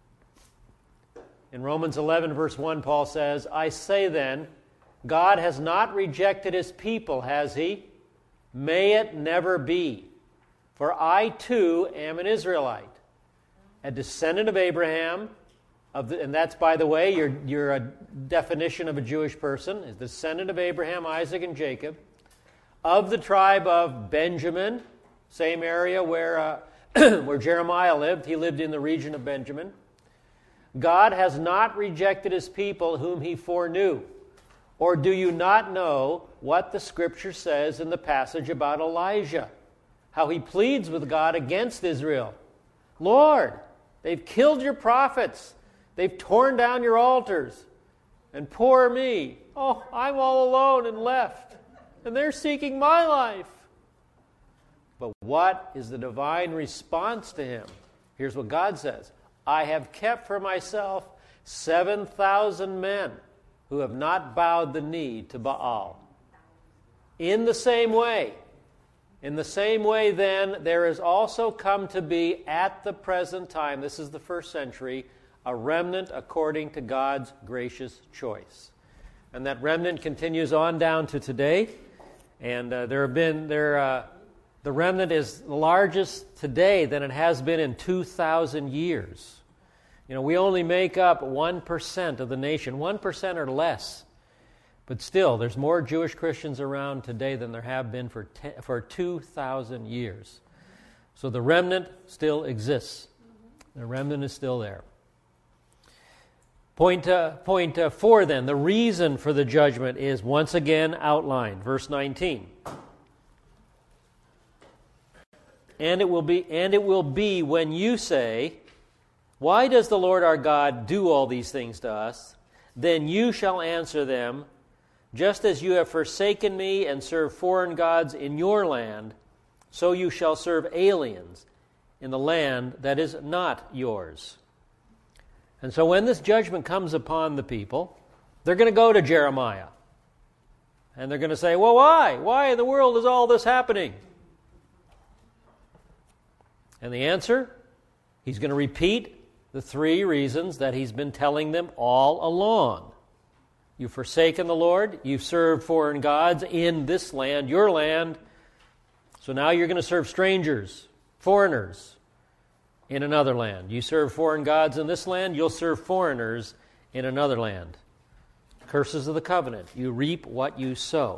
In Romans 11, verse 1, Paul says, I say then, God has not rejected his people, has he? May it never be. For I too am an Israelite, a descendant of Abraham, and that's, by the way, your definition of a Jewish person, is the descendant of Abraham, Isaac, and Jacob, of the tribe of Benjamin, same area where Jeremiah lived. He lived in the region of Benjamin. God has not rejected his people whom he foreknew. Or do you not know what the Scripture says in the passage about Elijah, how he pleads with God against Israel. Lord, they've killed your prophets. They've torn down your altars. And poor me. Oh, I'm all alone and left. And they're seeking my life. But what is the divine response to him? Here's what God says. I have kept for myself 7,000 men who have not bowed the knee to Baal. In the same way then, there has also come to be at the present time, this is the first century, a remnant according to God's gracious choice. And that remnant continues on down to today. And the remnant is largest today than it has been in 2,000 years. You know, we only make up 1% of the nation, 1% or less. But still, there's more Jewish Christians around today than there have been for 2,000 years. So the remnant still exists. The remnant is still there. Point 4 then, the reason for the judgment is once again outlined. Verse 19. And it will be when you say, why does the Lord our God do all these things to us? Then you shall answer them, just as you have forsaken me and served foreign gods in your land, so you shall serve aliens in the land that is not yours. And so when this judgment comes upon the people, they're going to go to Jeremiah. And they're going to say, well, why? Why in the world is all this happening? And the answer, he's going to repeat the 3 reasons that he's been telling them all along. You've forsaken the Lord. You've served foreign gods in this land, your land. So now you're going to serve strangers, foreigners, in another land. You serve foreign gods in this land, you'll serve foreigners in another land. Curses of the covenant. You reap what you sow.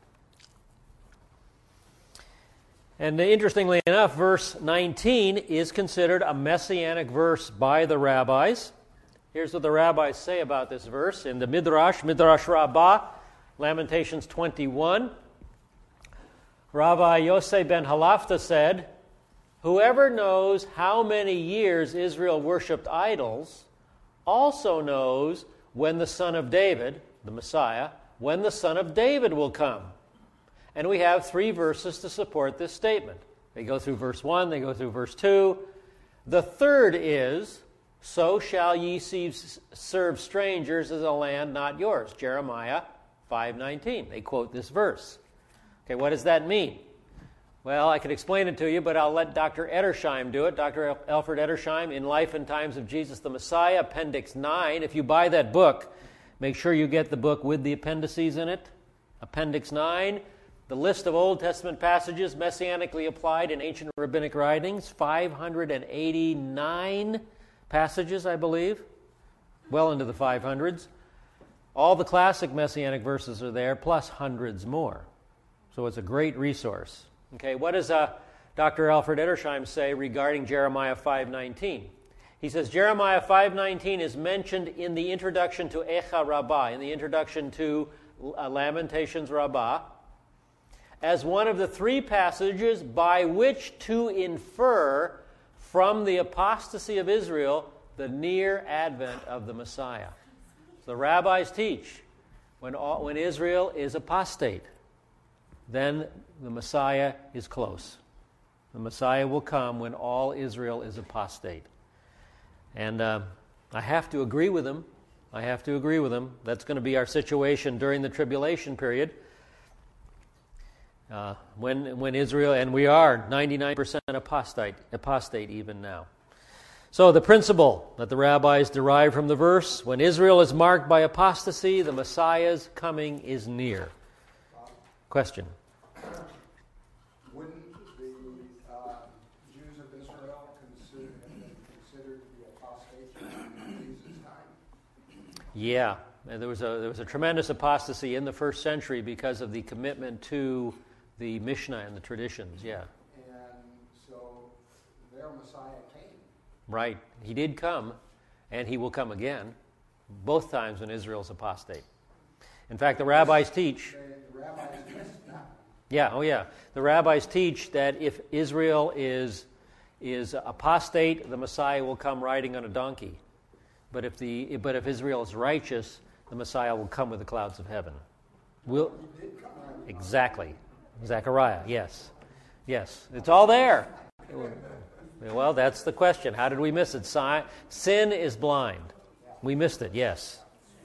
And interestingly enough, verse 19 is considered a messianic verse by the rabbis. Here's what the rabbis say about this verse in the Midrash Rabbah, Lamentations 21. Rabbi Yosef ben Halafta said, whoever knows how many years Israel worshipped idols also knows when the son of David, the Messiah, when the son of David will come. And we have 3 verses to support this statement. They go through verse 1, they go through verse 2. The third is, so shall ye serve strangers as a land not yours. Jeremiah 5:19. They quote this verse. Okay, what does that mean? Well, I could explain it to you, but I'll let Dr. Edersheim do it. Dr. Alfred Edersheim, In Life and Times of Jesus the Messiah, Appendix 9. If you buy that book, make sure you get the book with the appendices in it. Appendix 9. The list of Old Testament passages messianically applied in ancient rabbinic writings, 589 passages, I believe, well into the 500s. All the classic messianic verses are there, plus hundreds more. So it's a great resource. Okay, what does Dr. Alfred Edersheim say regarding Jeremiah 5:19? He says Jeremiah 5:19 is mentioned in the introduction to Echa Rabbah, in the introduction to Lamentations Rabbah, as one of the 3 passages by which to infer from the apostasy of Israel the near advent of the Messiah. So the rabbis teach when Israel is apostate, then the Messiah is close. The Messiah will come when all Israel is apostate. And I have to agree with him. That's going to be our situation during the tribulation period. When Israel, and we are 99% apostate even now. So the principle that the rabbis derive from the verse, when Israel is marked by apostasy, the Messiah's coming is near. Question? Wouldn't the Jews of Israel have been considered to be apostates in Jesus' time? Yeah, and there was a tremendous apostasy in the first century because of the commitment to the Mishnah and the traditions, yeah. And so their Messiah came. Right. He did come, and he will come again, both times when Israel's apostate. In fact, the rabbis teach... The rabbis missed that. Yeah, oh yeah. The rabbis teach that if Israel is apostate, the Messiah will come riding on a donkey. But if Israel is righteous, the Messiah will come with the clouds of heaven. Exactly. Zechariah, yes. Yes, it's all there. Well, that's the question. How did we miss it? Sin is blind. We missed it, yes.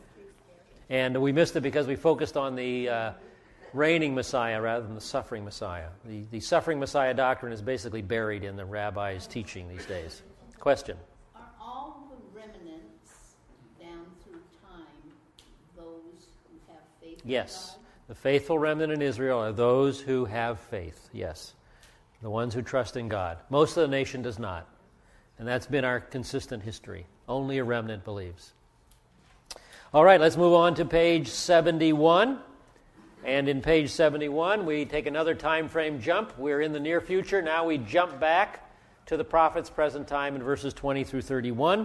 And we missed it because we focused on the reigning Messiah rather than the suffering Messiah. The suffering Messiah doctrine is basically buried in the rabbis' teaching these days. Question? Are all the remnants down through time those who have faith in Yes. God? The faithful remnant in Israel are those who have faith, yes. The ones who trust in God. Most of the nation does not. And that's been our consistent history. Only a remnant believes. All right, let's move on to page 71. And in page 71, we take another time frame jump. We're in the near future. Now we jump back to the prophet's present time in verses 20 through 31.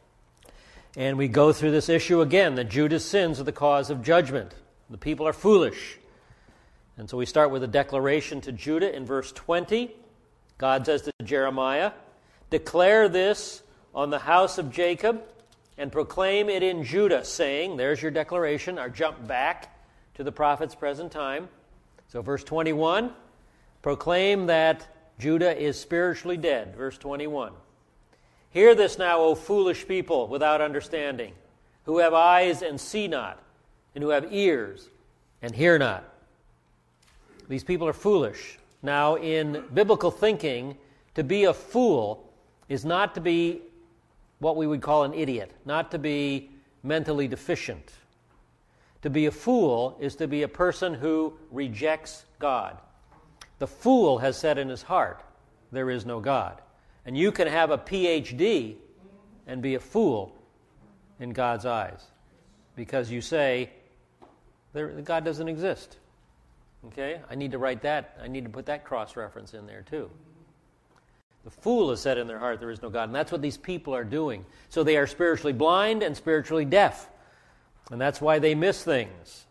And we go through this issue again, that Judah's sins are the cause of judgment. The people are foolish. And so we start with a declaration to Judah in verse 20. God says to Jeremiah, "Declare this on the house of Jacob and proclaim it in Judah, saying," there's your declaration, our jump back to the prophet's present time. So verse 21, proclaim that Judah is spiritually dead. Verse 21, "Hear this now, O foolish people without understanding, who have eyes and see not, and who have ears and hear not." These people are foolish. Now, in biblical thinking, to be a fool is not to be what we would call an idiot, not to be mentally deficient. To be a fool is to be a person who rejects God. The fool has said in his heart, there is no God. And you can have a PhD and be a fool in God's eyes because you say, God doesn't exist. Okay? I need to write that. I need to put that cross-reference in there too. The fool has said in their heart, there is no God. And that's what these people are doing. So they are spiritually blind and spiritually deaf. And that's why they miss things.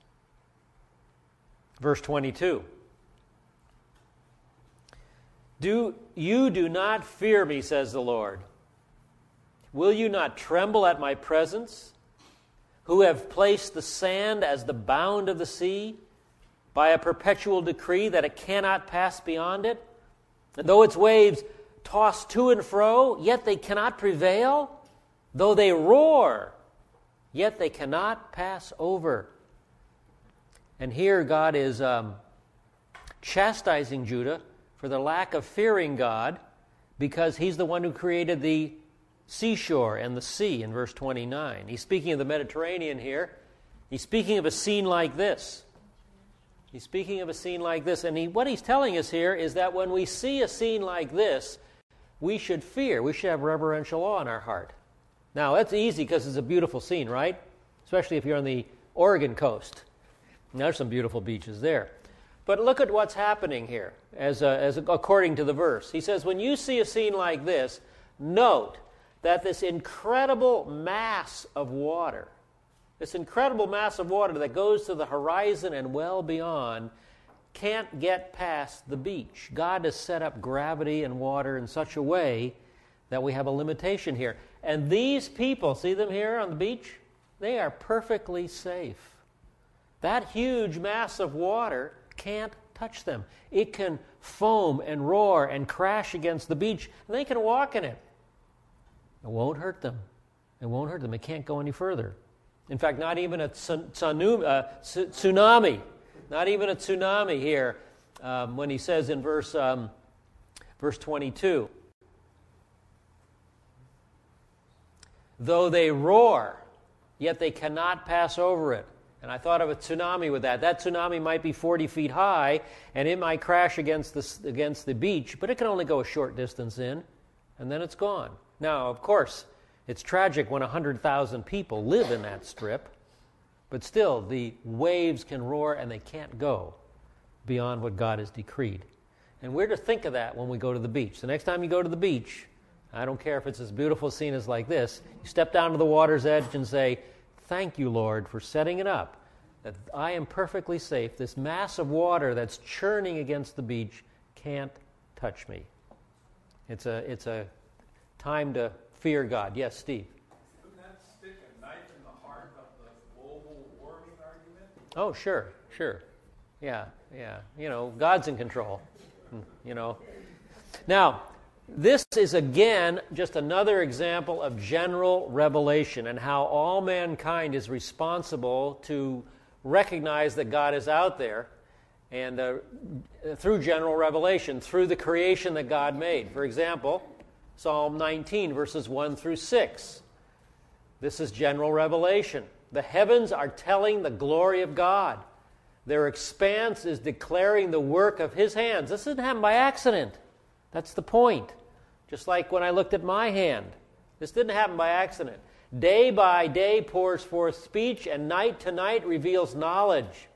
Verse 22. You do not fear me, says the Lord. Will you not tremble at my presence? Who have placed the sand as the bound of the sea, by a perpetual decree that it cannot pass beyond it? And though its waves toss to and fro, yet they cannot prevail. Though they roar, yet they cannot pass over. And here God is chastising Judah for the lack of fearing God, because he's the one who created the seashore and the sea in verse 29. He's speaking of the Mediterranean here. He's speaking of a scene like this. He's speaking of a scene like this. And what he's telling us here is that when we see a scene like this, we should fear. We should have reverential awe in our heart. Now, that's easy because it's a beautiful scene, right? Especially if you're on the Oregon coast. And there's some beautiful beaches there. But look at what's happening here, as according to the verse. He says, when you see a scene like this, note that this incredible mass of water that goes to the horizon and well beyond, can't get past the beach. God has set up gravity and water in such a way that we have a limitation here. And these people, see them here on the beach? They are perfectly safe. That huge mass of water can't touch them. It can foam and roar and crash against the beach, and they can walk in it. It won't hurt them. It won't hurt them. It can't go any further. In fact, not even a tsunami. Not even a tsunami here when he says in verse 22. Though they roar, yet they cannot pass over it. And I thought of a tsunami with that. That tsunami might be 40 feet high, and it might crash against the beach, but it can only go a short distance in, and then it's gone. Now, of course, it's tragic when 100,000 people live in that strip, but still, the waves can roar and they can't go beyond what God has decreed. And we're to think of that when we go to the beach. The next time you go to the beach, I don't care if it's as beautiful a scene as like this, you step down to the water's edge and say, thank you, Lord, for setting it up that I am perfectly safe. This mass of water that's churning against the beach can't touch me. It's a time to fear God. Yes, Steve? Wouldn't that stick a knife in the heart of the global warming argument? Oh, sure. Yeah. God's in control. Now, this is again just another example of general revelation and how all mankind is responsible to recognize that God is out there, and through general revelation, through the creation that God made. For example, Psalm 19, verses 1 through 6. This is general revelation. The heavens are telling the glory of God. Their expanse is declaring the work of His hands. This didn't happen by accident. That's the point. Just like when I looked at my hand. This didn't happen by accident. Day by day pours forth speech, and night to night reveals knowledge.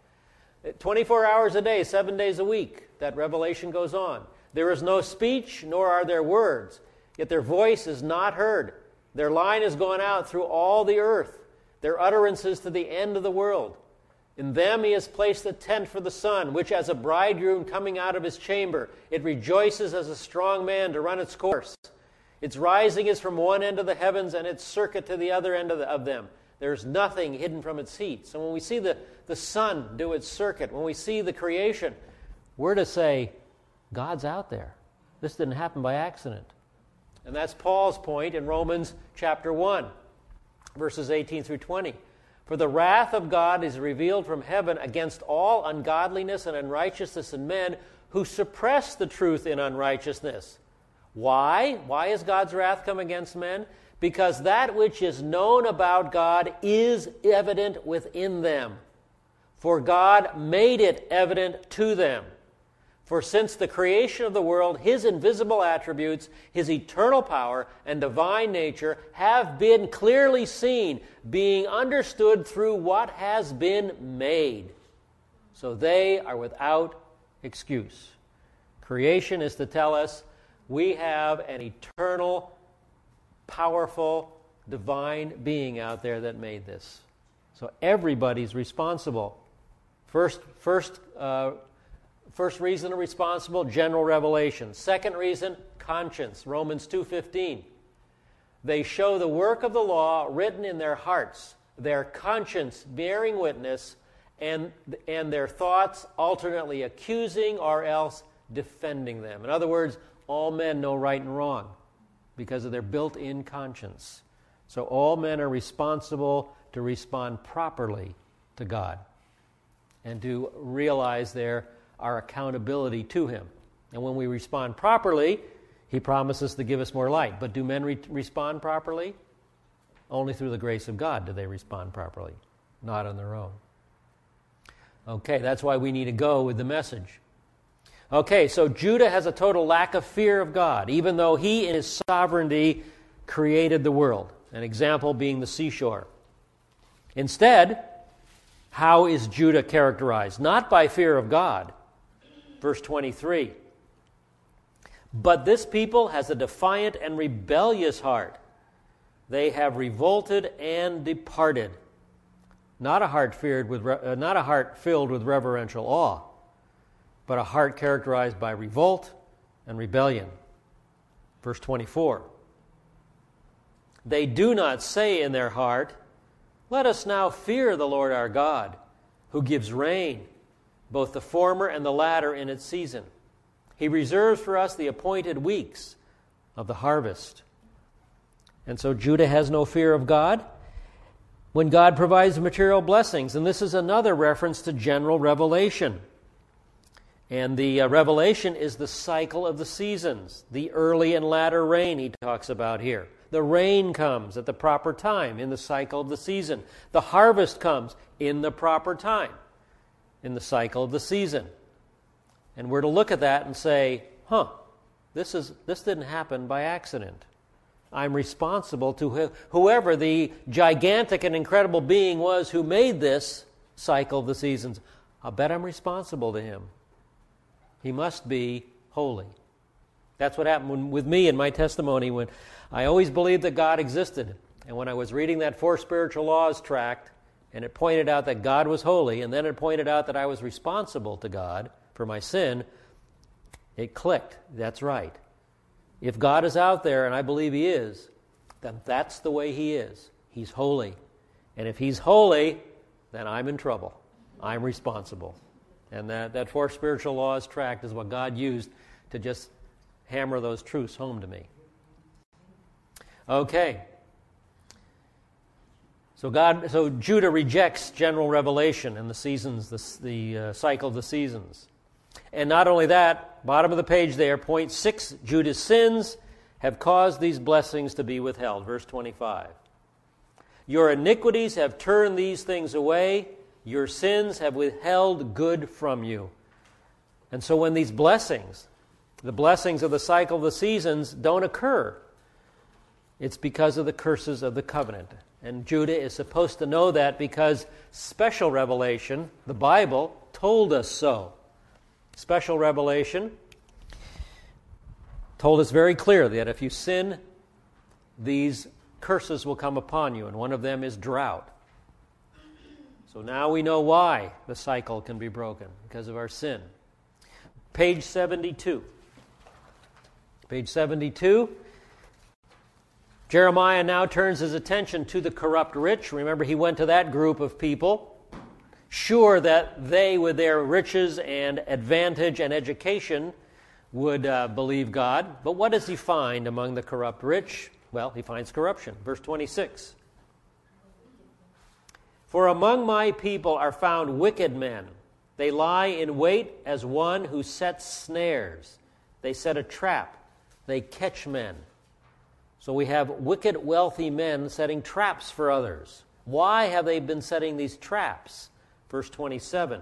24 hours a day, 7 days a week, that revelation goes on. There is no speech, nor are there words, yet their voice is not heard. Their line is going out through all the earth, their utterances to the end of the world. In them He has placed a tent for the sun, which as a bridegroom coming out of his chamber, it rejoices as a strong man to run its course. Its rising is from one end of the heavens, and its circuit to the other end of them. There's nothing hidden from its heat. So when we see the sun do its circuit, when we see the creation, we're to say, God's out there. This didn't happen by accident. And that's Paul's point in Romans chapter 1, verses 18 through 20. For the wrath of God is revealed from heaven against all ungodliness and unrighteousness in men who suppress the truth in unrighteousness. Why? Why is God's wrath come against men? Because that which is known about God is evident within them. For God made it evident to them. For since the creation of the world, His invisible attributes, His eternal power and divine nature have been clearly seen, being understood through what has been made. So they are without excuse. Creation is to tell us we have an eternal, powerful, divine being out there that made this. So everybody's responsible. First reason of responsible, general revelation. Second reason, conscience. Romans 2:15. They show the work of the law written in their hearts, their conscience bearing witness, and their thoughts alternately accusing or else defending them. In other words, all men know right and wrong because of their built-in conscience. So all men are responsible to respond properly to God and to realize our accountability to Him. And when we respond properly, He promises to give us more light. But do men respond properly? Only through the grace of God do they respond properly, not on their own. Okay, that's why we need to go with the message. Okay, so Judah has a total lack of fear of God, even though he in His sovereignty created the world. An example being the seashore. Instead, how is Judah characterized? Not by fear of God. Verse 23. But this people has a defiant and rebellious heart. They have revolted and departed. Not a heart filled with reverential awe, but a heart characterized by revolt and rebellion. Verse 24. They do not say in their heart, let us now fear the Lord our God, who gives rain, both the former and the latter in its season. He reserves for us the appointed weeks of the harvest. And so Judah has no fear of God when God provides material blessings. And this is another reference to general revelation. And the revelation is the cycle of the seasons, the early and latter rain he talks about here. The rain comes at the proper time in the cycle of the season. The harvest comes in the proper time in the cycle of the season. And we're to look at that and say, this didn't happen by accident. I'm responsible to whoever the gigantic and incredible being was who made this cycle of the seasons. I'll bet I'm responsible to Him. He must be holy. That's what happened with me in my testimony when I always believed that God existed. And when I was reading that Four Spiritual Laws tract, and it pointed out that God was holy, and then it pointed out that I was responsible to God for my sin, it clicked. That's right. If God is out there, and I believe He is, then that's the way He is. He's holy. And if He's holy, then I'm in trouble. I'm responsible. And that four spiritual laws tract is what God used to just hammer those truths home to me. Okay. So Judah rejects general revelation in the seasons, the cycle of the seasons. And not only that, bottom of the page there, point 6, Judah's sins have caused these blessings to be withheld. Verse 25. Your iniquities have turned these things away. Your sins have withheld good from you. And so when these blessings, the blessings of the cycle of the seasons, don't occur, it's because of the curses of the covenant. And Judah is supposed to know that because special revelation, the Bible, told us so. Special revelation told us very clearly that if you sin, these curses will come upon you, and one of them is drought. So now we know why the cycle can be broken, because of our sin. Page 72. Page 72. Jeremiah now turns his attention to the corrupt rich. Remember, he went to that group of people, sure that they, with their riches and advantage and education, would believe God. But what does he find among the corrupt rich? Well, he finds corruption. Verse 26. For among my people are found wicked men. They lie in wait as one who sets snares. They set a trap. They catch men. So we have wicked, wealthy men setting traps for others. Why have they been setting these traps? Verse 27.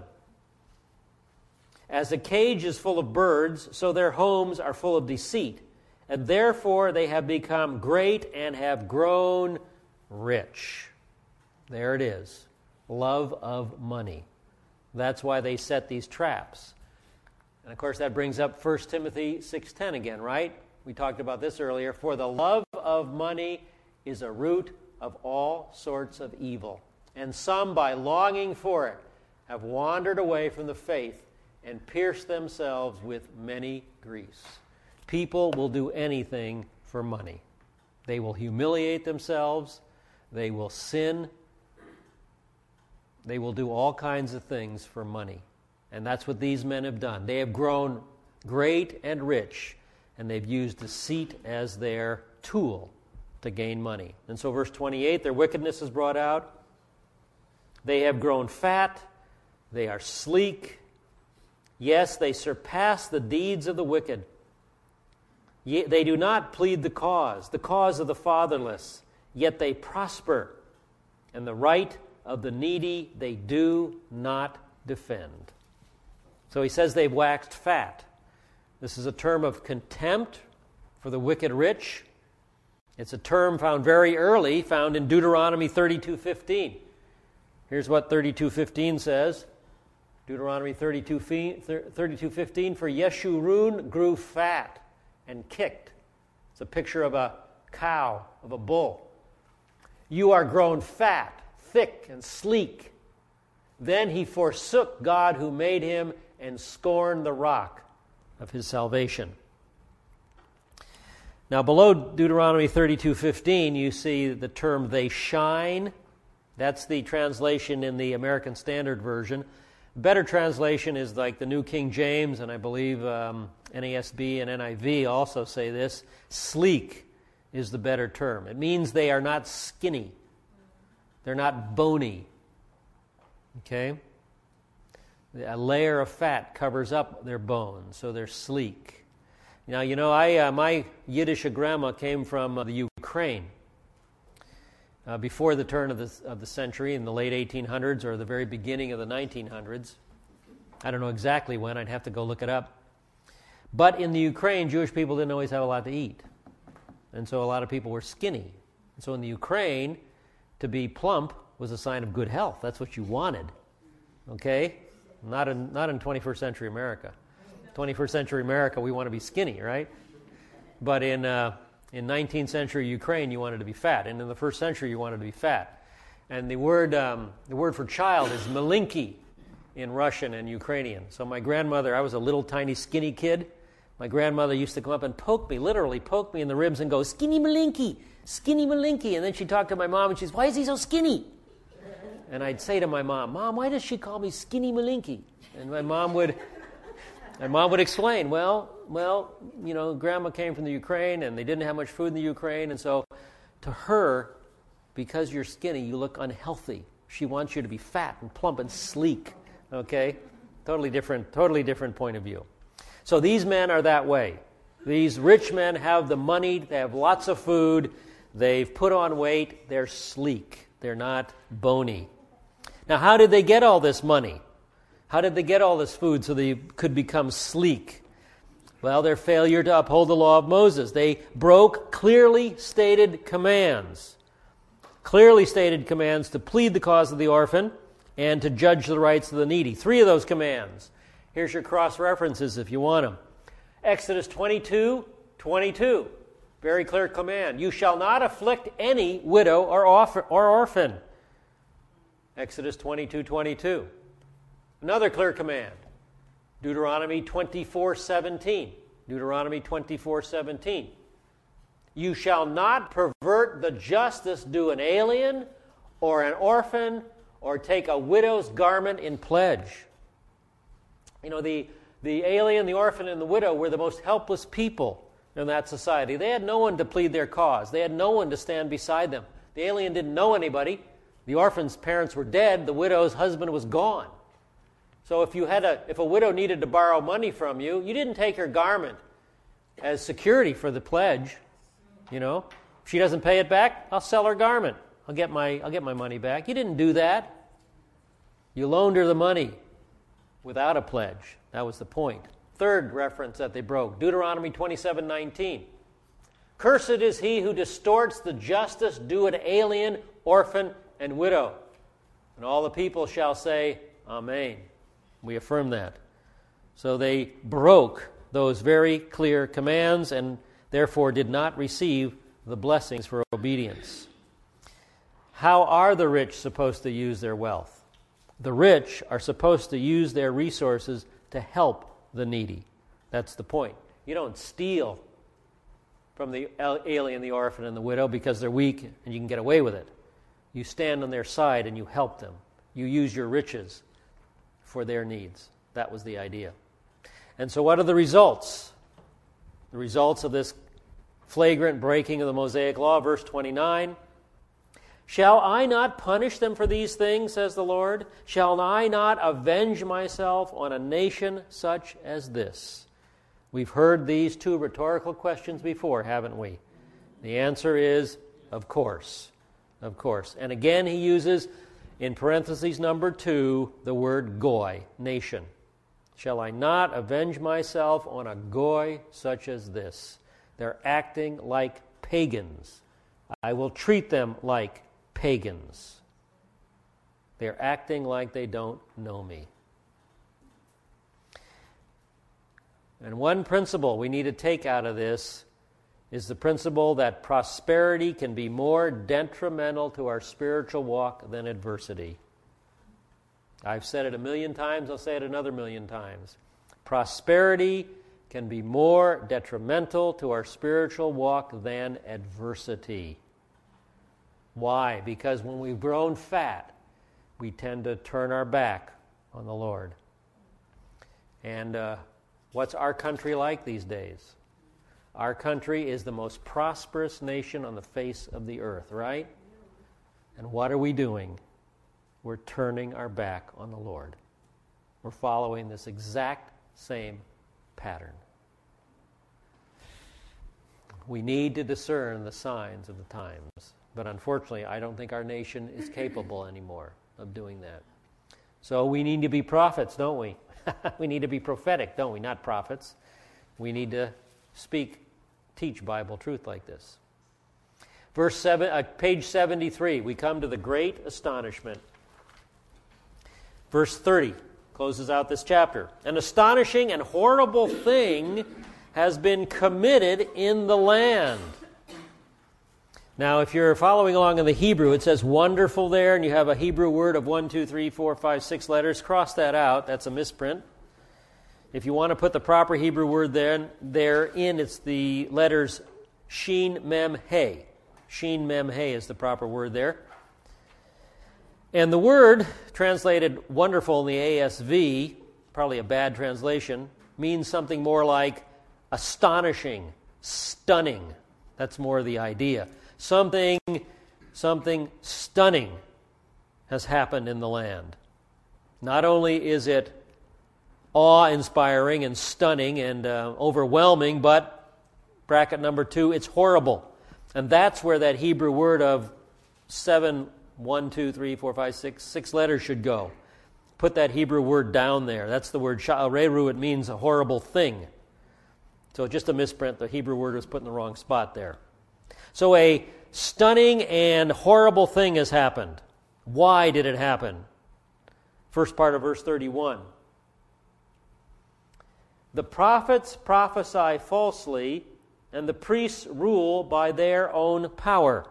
As a cage is full of birds, so their homes are full of deceit. And therefore they have become great and have grown rich. There it is. Love of money. That's why they set these traps. And of course that brings up 1 Timothy 6:10 again, right? We talked about this earlier. For the love of money is a root of all sorts of evil. And some, by longing for it, have wandered away from the faith and pierced themselves with many griefs. People will do anything for money. They will humiliate themselves. They will sin. They will do all kinds of things for money. And that's what these men have done. They have grown great and rich, and they've used deceit as their tool to gain money. And so verse 28, their wickedness is brought out. They have grown fat. They are sleek. Yes, they surpass the deeds of the wicked. They do not plead the cause of the fatherless, yet they prosper. And the right of the needy they do not defend. So he says they've waxed fat. This is a term of contempt for the wicked rich. It's a term found very early, found in Deuteronomy 32:15. Here's what 32:15 says. Deuteronomy 32:15, for Yeshurun grew fat and kicked. It's a picture of a cow, of a bull. You are grown fat, thick, and sleek. Then he forsook God who made him and scorned the rock of his salvation. Now below Deuteronomy 32:15, you see the term they shine. That's the translation in the American Standard Version. Better translation is like the New King James, and I believe NASB and NIV also say this. Sleek is the better term. It means they are not skinny. They're not bony. Okay? A layer of fat covers up their bones, so they're sleek. Now, you know, my Yiddish grandma came from the Ukraine. Before the turn of the century, in the late 1800s or the very beginning of the 1900s. I don't know exactly when. I'd have to go look it up. But in the Ukraine, Jewish people didn't always have a lot to eat. And so a lot of people were skinny. And so in the Ukraine, to be plump was a sign of good health. That's what you wanted. Okay? Not in 21st century America. 21st century America, we want to be skinny, right? But in 19th century Ukraine, you wanted to be fat. And in the first century, you wanted to be fat. And the word for child is malinki in Russian and Ukrainian. So my grandmother, I was a little tiny skinny kid. My grandmother used to come up and poke me, literally poke me in the ribs and go, skinny malinki, skinny malinki. And then she'd talk to my mom and she'd say, why is he so skinny? And I'd say to my mom, Mom, why does she call me skinny malinki? And my mom would explain, well, you know, Grandma came from the Ukraine and they didn't have much food in the Ukraine. And so to her, because you're skinny, you look unhealthy. She wants you to be fat and plump and sleek. Okay? Totally different point of view. So these men are that way. These rich men have the money, they have lots of food, they've put on weight, they're sleek, they're not bony. Now, how did they get all this money? How did they get all this food so they could become sleek? Well, their failure to uphold the law of Moses. They broke clearly stated commands to plead the cause of the orphan and to judge the rights of the needy. 3 of those commands. Here's your cross-references if you want them. Exodus 22:22. Very clear command. You shall not afflict any widow or orphan. Exodus 22:22. Another clear command. Deuteronomy 24:17. Deuteronomy 24:17. You shall not pervert the justice due an alien or an orphan or take a widow's garment in pledge. You know, the alien, the orphan, and the widow were the most helpless people in that society. They had no one to plead their cause. They had no one to stand beside them. The alien didn't know anybody. The orphan's parents were dead. The widow's husband was gone. So if a widow needed to borrow money from you, you didn't take her garment as security for the pledge. You know, if she doesn't pay it back, I'll sell her garment. I'll get my money back. You didn't do that. You loaned her the money without a pledge. That was the point. Third reference that they broke, Deuteronomy 27:19. Cursed is he who distorts the justice due an alien, orphan, and widow. And all the people shall say, Amen. We affirm that. So they broke those very clear commands and therefore did not receive the blessings for obedience. How are the rich supposed to use their wealth? The rich are supposed to use their resources to help the needy. That's the point. You don't steal from the alien, the orphan, and the widow because they're weak and you can get away with it. You stand on their side and you help them. You use your riches for their needs. That was the idea. And so what are the results? The results of this flagrant breaking of the Mosaic law, verse 29. Shall I not punish them for these things, says the Lord? Shall I not avenge myself on a nation such as this? We've heard these 2 rhetorical questions before, haven't we? The answer is, of course. Of course. And again, he uses, in parentheses number 2, the word goy, nation. Shall I not avenge myself on a goy such as this? They're acting like pagans. I will treat them like pagans. They're acting like they don't know me. And one principle we need to take out of this is the principle that prosperity can be more detrimental to our spiritual walk than adversity. I've said it 1,000,000 times, I'll say it another 1,000,000 times. Prosperity can be more detrimental to our spiritual walk than adversity. Why? Because when we've grown fat, we tend to turn our back on the Lord. And what's our country like these days? Our country is the most prosperous nation on the face of the earth, right? And what are we doing? We're turning our back on the Lord. We're following this exact same pattern. We need to discern the signs of the times. But unfortunately, I don't think our nation is capable anymore of doing that. So we need to be prophets, don't we? We need to be prophetic, don't we? Not prophets. We need to teach Bible truth like this. Page 73, we come to the great astonishment. Verse 30 closes out this chapter. An astonishing and horrible thing has been committed in the land. Now, if you're following along in the Hebrew, it says wonderful there, and you have a Hebrew word of 1, 2, 3, 4, 5, 6 letters. Cross that out. That's a misprint. If you want to put the proper Hebrew word therein, it's the letters Shin, Mem, He. Shin, Mem, He is the proper word there. And the word, translated wonderful in the ASV, probably a bad translation, means something more like astonishing, stunning. That's more the idea. Something stunning has happened in the land. Not only is it awe-inspiring and stunning and overwhelming, but, bracket number 2, it's horrible. And that's where that Hebrew word of 7, 1, 2, 3, 4, 5, 6 letters should go. Put that Hebrew word down there. That's the word sha'areru. It means a horrible thing. So just a misprint. The Hebrew word was put in the wrong spot there. So a stunning and horrible thing has happened. Why did it happen? First part of verse 31. The prophets prophesy falsely, and the priests rule by their own power.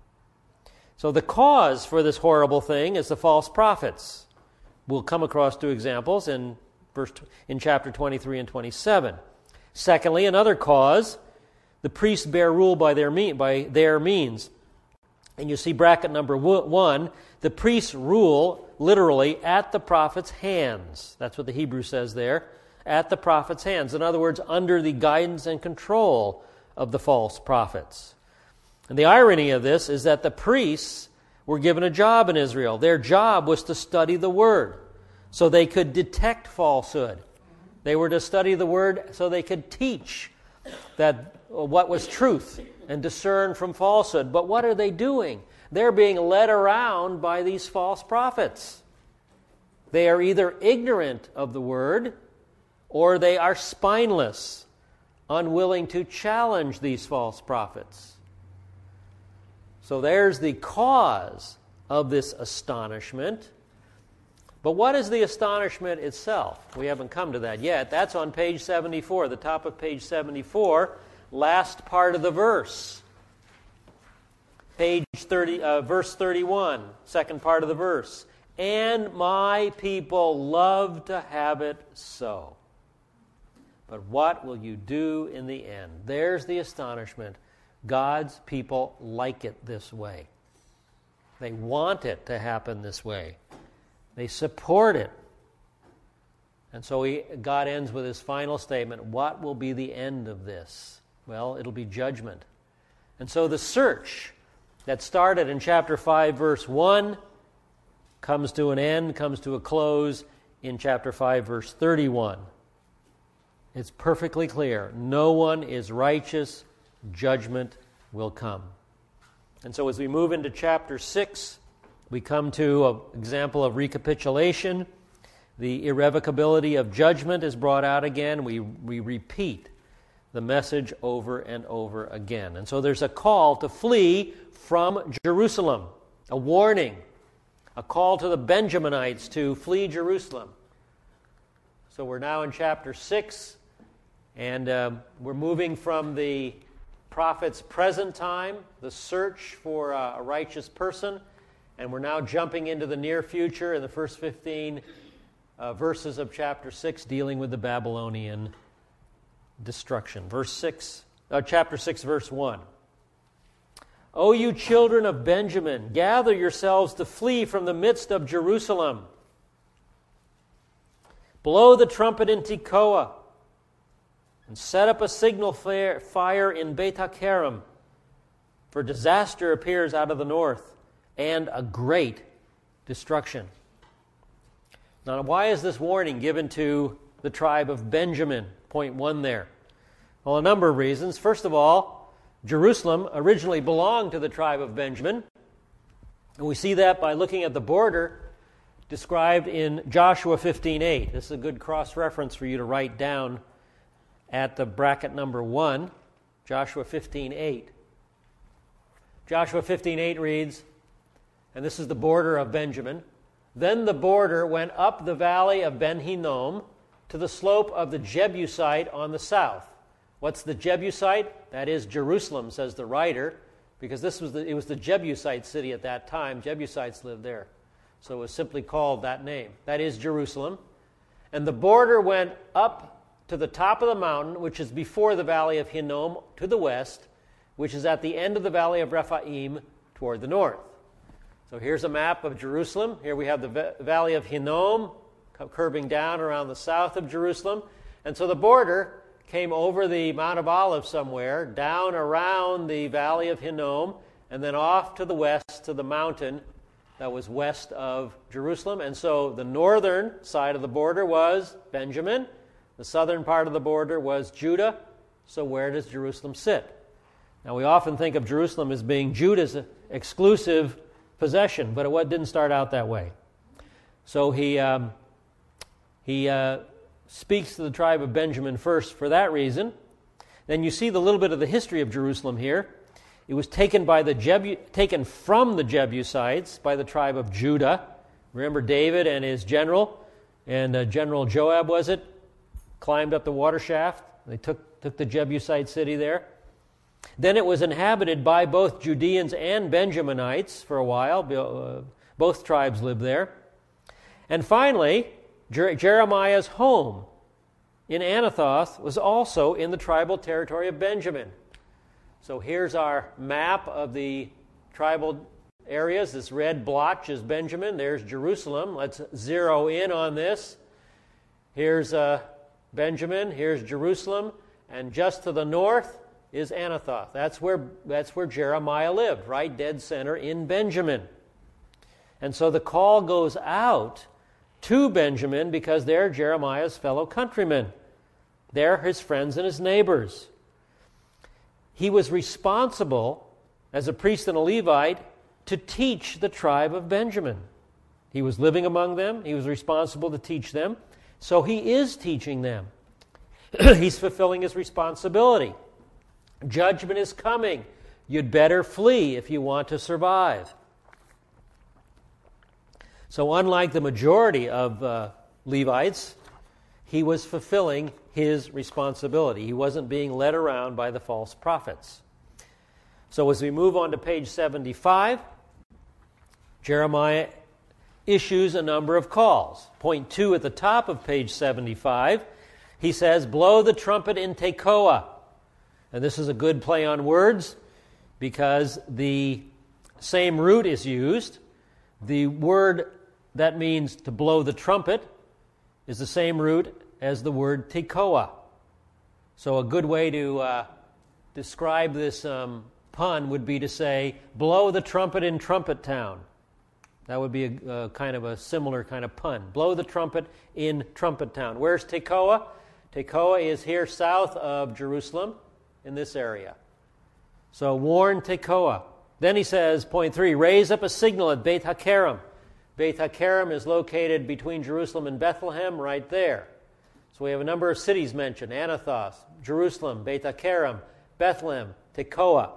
So the cause for this horrible thing is the false prophets. We'll come across 2 examples in chapter 23 and 27. Secondly, another cause, the priests bear rule by their means. And you see bracket number 1, the priests rule literally at the prophet's hands. That's what the Hebrew says there, at the prophet's hands. In other words, under the guidance and control of the false prophets. And the irony of this is that the priests were given a job in Israel. Their job was to study the Word so they could detect falsehood. They were to study the Word so they could teach that what was truth and discern from falsehood. But what are they doing? They're being led around by these false prophets. They are either ignorant of the Word or they are spineless, unwilling to challenge these false prophets. So there's the cause of this astonishment. But what is the astonishment itself? We haven't come to that yet. That's on page 74, the top of page 74, last part of the verse. Page 30, verse 31, second part of the verse. And my people love to have it so. But what will you do in the end? There's the astonishment. God's people like it this way. They want it to happen this way. They support it. And so God ends with his final statement. What will be the end of this? Well, it'll be judgment. And so the search that started in chapter 5, verse 1, comes to an end, comes to a close in chapter 5, verse 31. It's perfectly clear. No one is righteous. Judgment will come. And so as we move into chapter 6, we come to an example of recapitulation. The irrevocability of judgment is brought out again. We repeat the message over and over again. And so there's a call to flee from Jerusalem, a warning, a call to the Benjaminites to flee Jerusalem. So we're now in chapter 6, and we're moving from the prophet's present time, the search for a righteous person, and we're now jumping into the near future in the first 15 verses of chapter 6, dealing with the Babylonian destruction. Chapter 6, verse 1. O you children of Benjamin, gather yourselves to flee from the midst of Jerusalem. Blow the trumpet in Tekoa, and set up a signal fire in Beit HaKerem, for disaster appears out of the north, and a great destruction. Now, why is this warning given to the tribe of Benjamin? Point 1 there. Well, a number of reasons. First of all, Jerusalem originally belonged to the tribe of Benjamin, and we see that by looking at the border described in Joshua 15:8. This is a good cross-reference for you to write down at the bracket number 1, Joshua 15:8. Joshua 15:8 reads, and this is the border of Benjamin, then the border went up the valley of Ben Hinnom to the slope of the Jebusite on the south. What's the Jebusite? That is Jerusalem, says the writer. because it was the Jebusite city at that time. Jebusites lived there. So it was simply called that name. That is Jerusalem. And the border went up to the top of the mountain, which is before the valley of Hinnom to the west, which is at the end of the valley of Rephaim toward the north. So here's a map of Jerusalem. Here we have the valley of Hinnom curving down around the south of Jerusalem. And so the border came over the Mount of Olives somewhere, down around the valley of Hinnom, and then off to the west to the mountain that was west of Jerusalem. And so the northern side of the border was Benjamin. The southern part of the border was Judah. So where does Jerusalem sit? Now we often think of Jerusalem as being Judah's exclusive possession, but it didn't start out that way. So he speaks to the tribe of Benjamin first for that reason. Then you see the little bit of the history of Jerusalem here. It was taken from the Jebusites by the tribe of Judah. Remember David and his general, and General Joab was it, climbed up the water shaft. They took the Jebusite city there. Then it was inhabited by both Judeans and Benjaminites for a while. Both tribes lived there. And finally, Jeremiah's home in Anathoth was also in the tribal territory of Benjamin. So here's our map of the tribal areas. This red blotch is Benjamin. There's Jerusalem. Let's zero in on this. Here's Benjamin. Here's Jerusalem. And just to the north is Anathoth. That's where Jeremiah lived, right dead center in Benjamin. And so the call goes out to Benjamin because they're Jeremiah's fellow countrymen. They're his friends and his neighbors. He was responsible, as a priest and a Levite, to teach the tribe of Benjamin. He was living among them. He was responsible to teach them. So he is teaching them. He's fulfilling his responsibility. Judgment is coming. You'd better flee if you want to survive. So unlike the majority of Levites, he was fulfilling his responsibility. He wasn't being led around by the false prophets. So as we move on to page 75, Jeremiah issues a number of calls. Point 2 at the top of page 75, he says, blow the trumpet in Tekoa. And this is a good play on words because the same root is used. The word that means to blow the trumpet is the same root as the word Tekoa. So a good way to describe this pun would be to say, blow the trumpet in Trumpet Town. That would be a kind of a similar kind of pun. Blow the trumpet in Trumpet Town. Where's Tekoa? Tekoa is here south of Jerusalem in this area. So warn Tekoa. Then he says, point 3, raise up a signal at Beit HaKerem. Beit HaKerem is located between Jerusalem and Bethlehem right there. So we have a number of cities mentioned: Anathoth, Jerusalem, Beit HaKerem, Bethlehem, Tekoa.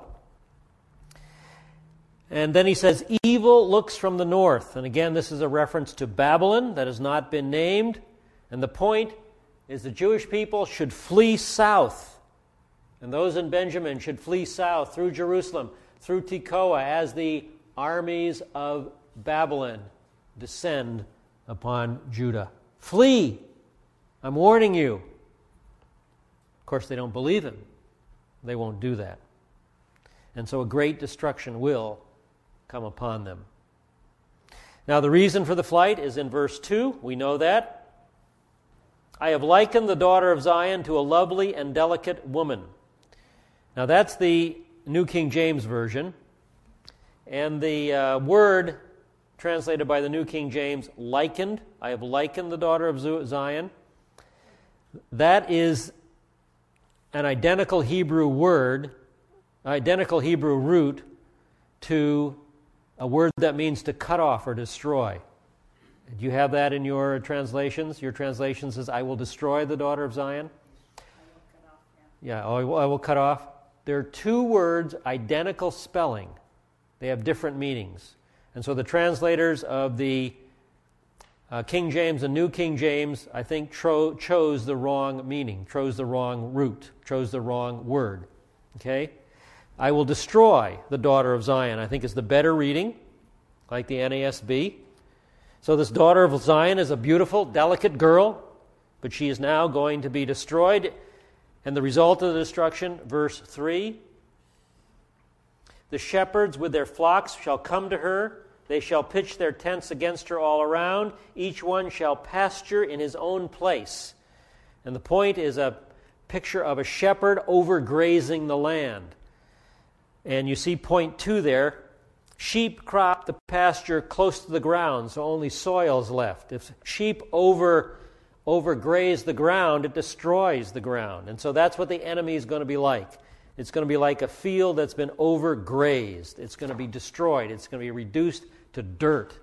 And then he says, evil looks from the north. And again, this is a reference to Babylon that has not been named. And the point is the Jewish people should flee south. And those in Benjamin should flee south through Jerusalem, through Tekoa, as the armies of Babylon descend upon Judah. Flee! I'm warning you. Of course, they don't believe him. They won't do that. And so a great destruction will come upon them. Now, the reason for the flight is in verse 2. We know that. I have likened the daughter of Zion to a lovely and delicate woman. Now, that's the New King James Version. And the word translated by the New King James, likened, I have likened the daughter of Zion. That is an identical Hebrew word, identical Hebrew root to a word that means to cut off or destroy. Do you have that in your translations? Your translation says, I will destroy the daughter of Zion? I will cut off. There are two words, identical spelling. They have different meanings. And so the translators of the King James and New King James, I think, chose the wrong meaning, chose the wrong root, chose the wrong word. Okay? I will destroy the daughter of Zion. I think is the better reading, like the NASB. So this daughter of Zion is a beautiful, delicate girl, but she is now going to be destroyed. And the result of the destruction, verse 3, the shepherds with their flocks shall come to her. They shall pitch their tents against her all around. Each one shall pasture in his own place. And the point is a picture of a shepherd overgrazing the land. And you see point 2 there. Sheep crop the pasture close to the ground, so only soil is left. If sheep overgraze the ground, it destroys the ground. And so that's what the enemy is going to be like. It's going to be like a field that's been overgrazed. It's going to be destroyed. It's going to be reduced to dirt.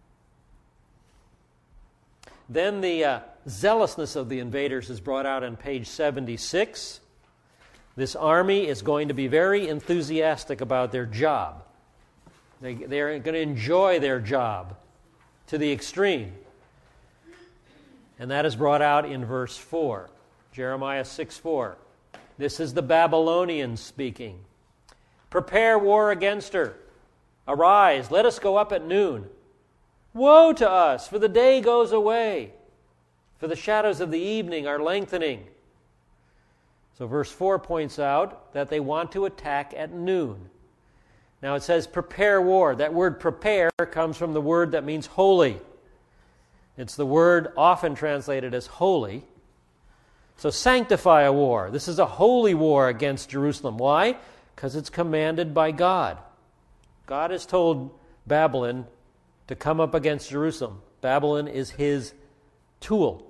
Then the zealousness of the invaders is brought out on page 76. This army is going to be very enthusiastic about their job. They're going to enjoy their job to the extreme. And that is brought out in verse 4, Jeremiah 6:4. This is the Babylonians speaking. Prepare war against her. Arise, let us go up at noon. Woe to us, for the day goes away, for the shadows of the evening are lengthening. So verse 4 points out that they want to attack at noon. Now it says prepare war. That word prepare comes from the word that means holy. It's the word often translated as holy. So sanctify a war. This is a holy war against Jerusalem. Why? Because it's commanded by God. God has told Babylon to come up against Jerusalem. Babylon is his tool.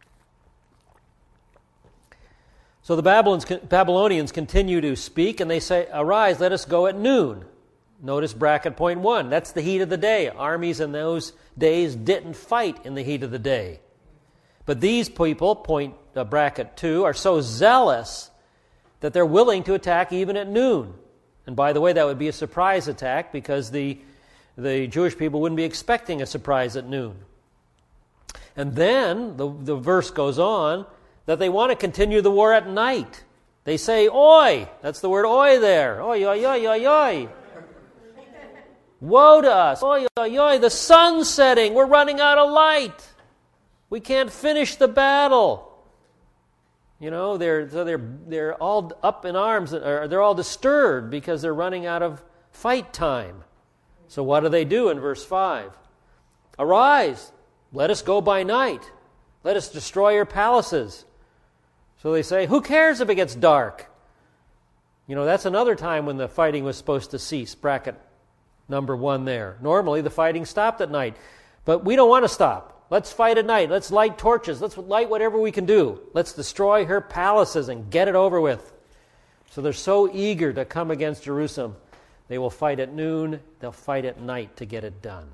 So the Babylonians continue to speak, and they say, arise, let us go at noon. Notice bracket point 1. That's the heat of the day. Armies in those days didn't fight in the heat of the day. But these people, bracket 2, are so zealous that they're willing to attack even at noon. And by the way, that would be a surprise attack because the Jewish people wouldn't be expecting a surprise at noon. And then the verse goes on that they want to continue the war at night. They say, oi! That's the word oi there. Oi, oi, oi, oi, oi. Woe to us. Oi, oi, oi. The sun's setting. We're running out of light. We can't finish the battle. You know, they're all up in arms, or they're all disturbed because they're running out of fight time. So what do they do in verse 5? Arise, let us go by night. Let us destroy your palaces. So they say, who cares if it gets dark? You know, that's another time when the fighting was supposed to cease, bracket number 1 there. Normally the fighting stopped at night, but we don't want to stop. Let's fight at night. Let's light torches. Let's light whatever we can do. Let's destroy her palaces and get it over with. So they're so eager to come against Jerusalem. They will fight at noon. They'll fight at night to get it done.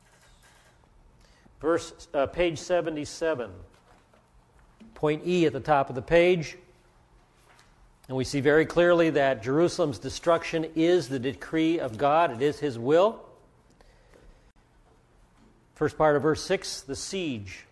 Page 77. Point E at the top of the page. And we see very clearly that Jerusalem's destruction is the decree of God. It is his will. First part of verse 6, the siege.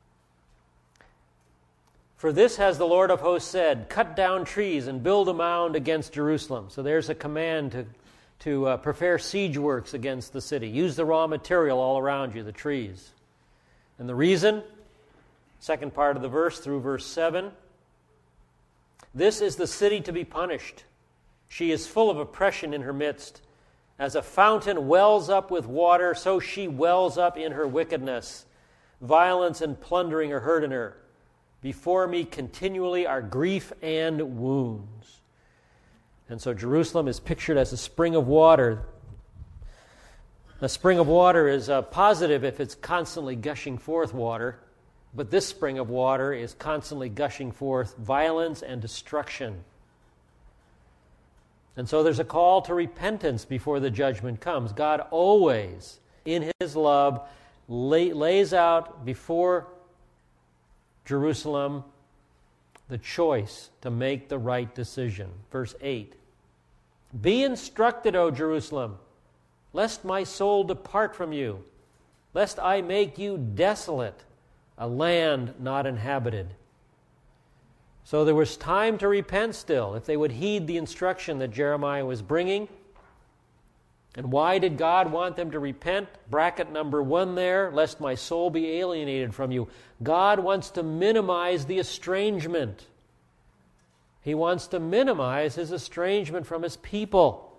For this has the Lord of hosts said, cut down trees and build a mound against Jerusalem. So there's a command to prepare siege works against the city. Use the raw material all around you, the trees. And the reason, second part of the verse through verse 7, this is the city to be punished. She is full of oppression in her midst. As a fountain wells up with water, so she wells up in her wickedness. Violence and plundering are heard in her. Before me continually are grief and wounds. And so Jerusalem is pictured as a spring of water. A spring of water is positive if it's constantly gushing forth water, but this spring of water is constantly gushing forth violence and destruction. And so there's a call to repentance before the judgment comes. God always, in his love, lays out before Jerusalem the choice to make the right decision. Verse 8, be instructed, O Jerusalem, lest my soul depart from you, lest I make you desolate, a land not inhabited. So there was time to repent still, if they would heed the instruction that Jeremiah was bringing. And why did God want them to repent? Bracket number 1 there, lest my soul be alienated from you. God wants to minimize the estrangement. He wants to minimize his estrangement from his people.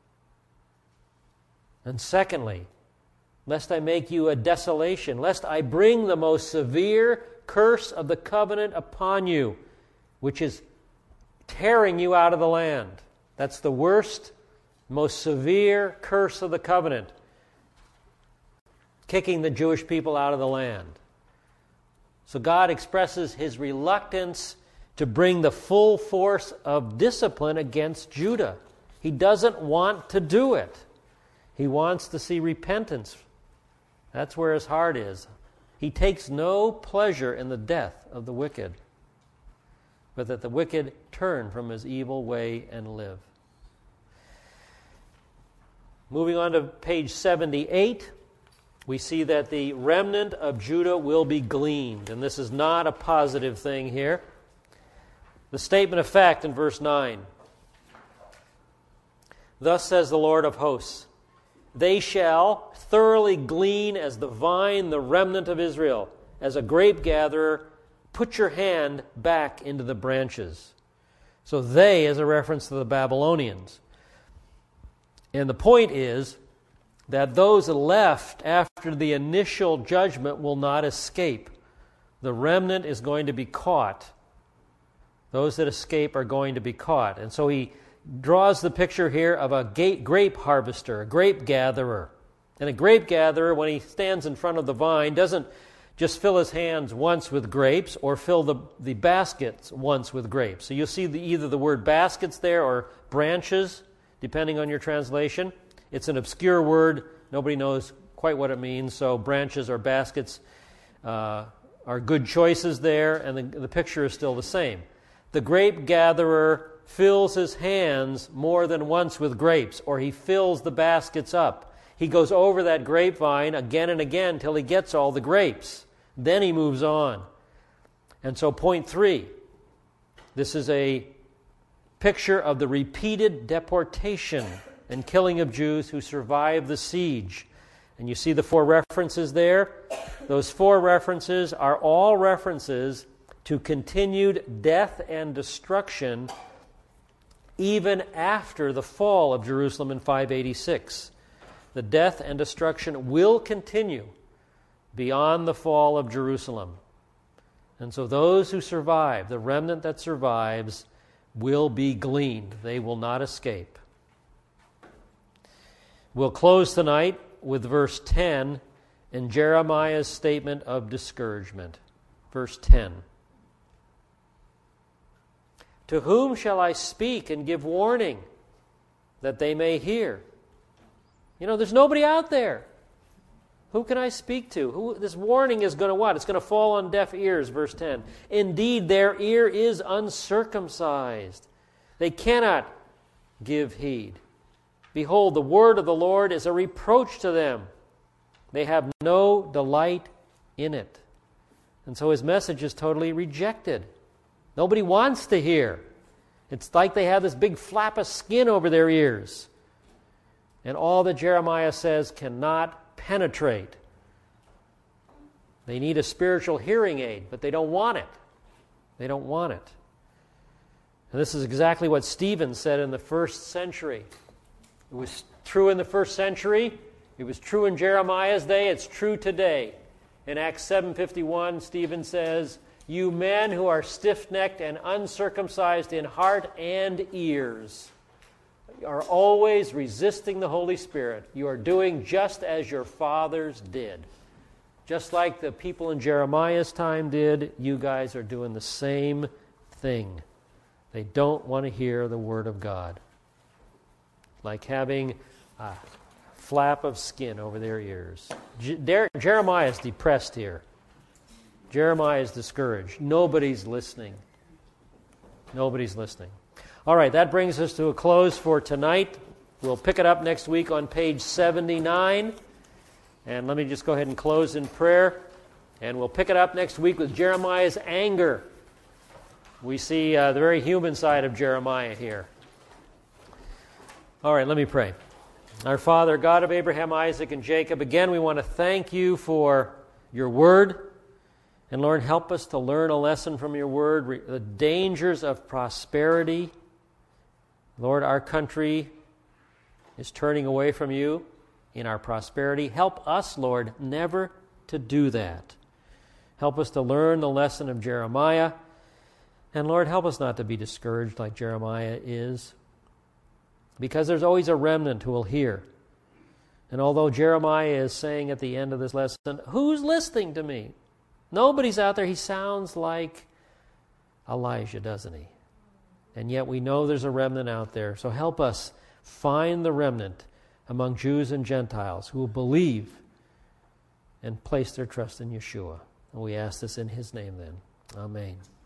And secondly, lest I make you a desolation, lest I bring the most severe curse of the covenant upon you, which is tearing you out of the land. That's the worst, most severe curse of the covenant, kicking the Jewish people out of the land. So God expresses his reluctance to bring the full force of discipline against Judah. He doesn't want to do it. He wants to see repentance. That's where his heart is. He takes no pleasure in the death of the wicked, but that the wicked turn from his evil way and live. Moving on to page 78, we see that the remnant of Judah will be gleaned, and this is not a positive thing here. The statement of fact in verse 9. Thus says the Lord of hosts, they shall thoroughly glean as the vine the remnant of Israel, as a grape gatherer. Put your hand back into the branches. So they is a reference to the Babylonians. And the point is that those left after the initial judgment will not escape. The remnant is going to be caught. Those that escape are going to be caught. And so he draws the picture here of a grape harvester, a grape gatherer. And a grape gatherer, when he stands in front of the vine, doesn't just fill his hands once with grapes or fill the baskets once with grapes. So you'll see either the word baskets there or branches, depending on your translation. It's an obscure word. Nobody knows quite what it means, so branches or baskets are good choices there, and the picture is still the same. The grape gatherer fills his hands more than once with grapes, or he fills the baskets up. He goes over that grapevine again and again till he gets all the grapes. Then he moves on. And so point 3, this is a picture of the repeated deportation and killing of Jews who survived the siege. And you see the 4 references there. Those 4 references are all references to continued death and destruction even after the fall of Jerusalem in 586. The death and destruction will continue beyond the fall of Jerusalem. And so those who survive, the remnant that survives, will be gleaned. They will not escape. We'll close tonight with verse 10 in Jeremiah's statement of discouragement. Verse 10. To whom shall I speak and give warning that they may hear? There's nobody out there. Who can I speak to? This warning is going to what? It's going to fall on deaf ears, verse 10. Indeed, their ear is uncircumcised. They cannot give heed. Behold, the word of the Lord is a reproach to them. They have no delight in it. And so his message is totally rejected. Nobody wants to hear. It's like they have this big flap of skin over their ears. And all that Jeremiah says cannot penetrate. They need a spiritual hearing aid, but they don't want it. They don't want it. And this is exactly what Stephen said in the first century. It was true in the first century. It was true in Jeremiah's day. It's true today. In Acts 7:51, Stephen says, you men who are stiff-necked and uncircumcised in heart and ears are always resisting the Holy Spirit. You are doing just as your fathers did. Just like the people in Jeremiah's time did, you guys are doing the same thing. They don't want to hear the Word of God. Like having a flap of skin over their ears. Jeremiah is depressed here. Jeremiah is discouraged. Nobody's listening. Nobody's listening. All right, that brings us to a close for tonight. We'll pick it up next week on page 79. And let me just go ahead and close in prayer. And we'll pick it up next week with Jeremiah's anger. We see the very human side of Jeremiah here. All right, let me pray. Our Father, God of Abraham, Isaac, and Jacob, again we want to thank you for your word. And Lord, help us to learn a lesson from your word, the dangers of prosperity. Lord, our country is turning away from you in our prosperity. Help us, Lord, never to do that. Help us to learn the lesson of Jeremiah. And Lord, help us not to be discouraged like Jeremiah is, because there's always a remnant who will hear. And although Jeremiah is saying at the end of this lesson, who's listening to me? Nobody's out there. He sounds like Elijah, doesn't he? And yet we know there's a remnant out there. So help us find the remnant among Jews and Gentiles who will believe and place their trust in Yeshua. And we ask this in his name then. Amen.